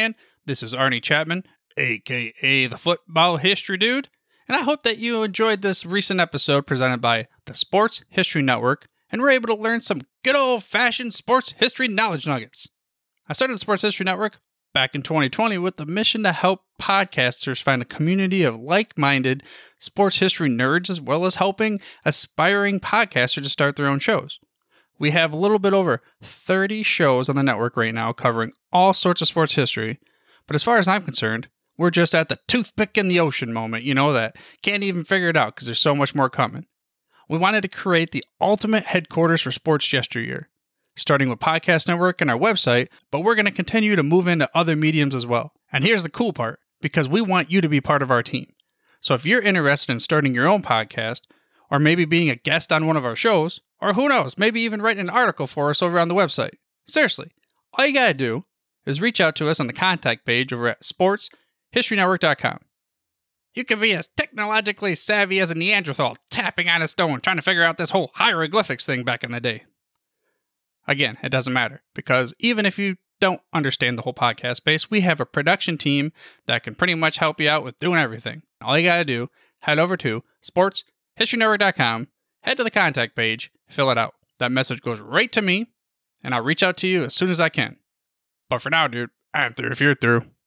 This is Arnie Chapman, aka the Football History Dude, and I hope that you enjoyed this recent episode presented by the Sports History Network and were able to learn some good old-fashioned sports history knowledge nuggets. I started the Sports History Network back in twenty twenty with the mission to help podcasters find a community of like-minded sports history nerds, as well as helping aspiring podcasters to start their own shows. We have a little bit over thirty shows on the network right now covering all sorts of sports history, but as far as I'm concerned, we're just at the toothpick in the ocean moment, you know, that can't even figure it out because there's so much more coming. We wanted to create the ultimate headquarters for sports yesteryear, starting with Podcast Network and our website, but we're going to continue to move into other mediums as well. And here's the cool part, because we want you to be part of our team. So if you're interested in starting your own podcast, or maybe being a guest on one of our shows, or who knows, maybe even writing an article for us over on the website, seriously, all you got to do is reach out to us on the contact page over at sports history network dot com. You can be as technologically savvy as a Neanderthal tapping on a stone trying to figure out this whole hieroglyphics thing back in the day. Again, it doesn't matter, because even if you don't understand the whole podcast space, we have a production team that can pretty much help you out with doing everything. All you got to do, head over to sports history network dot com, head to the contact page, fill it out. That message goes right to me, and I'll reach out to you as soon as I can. But for now, dude, I'm through if you're through.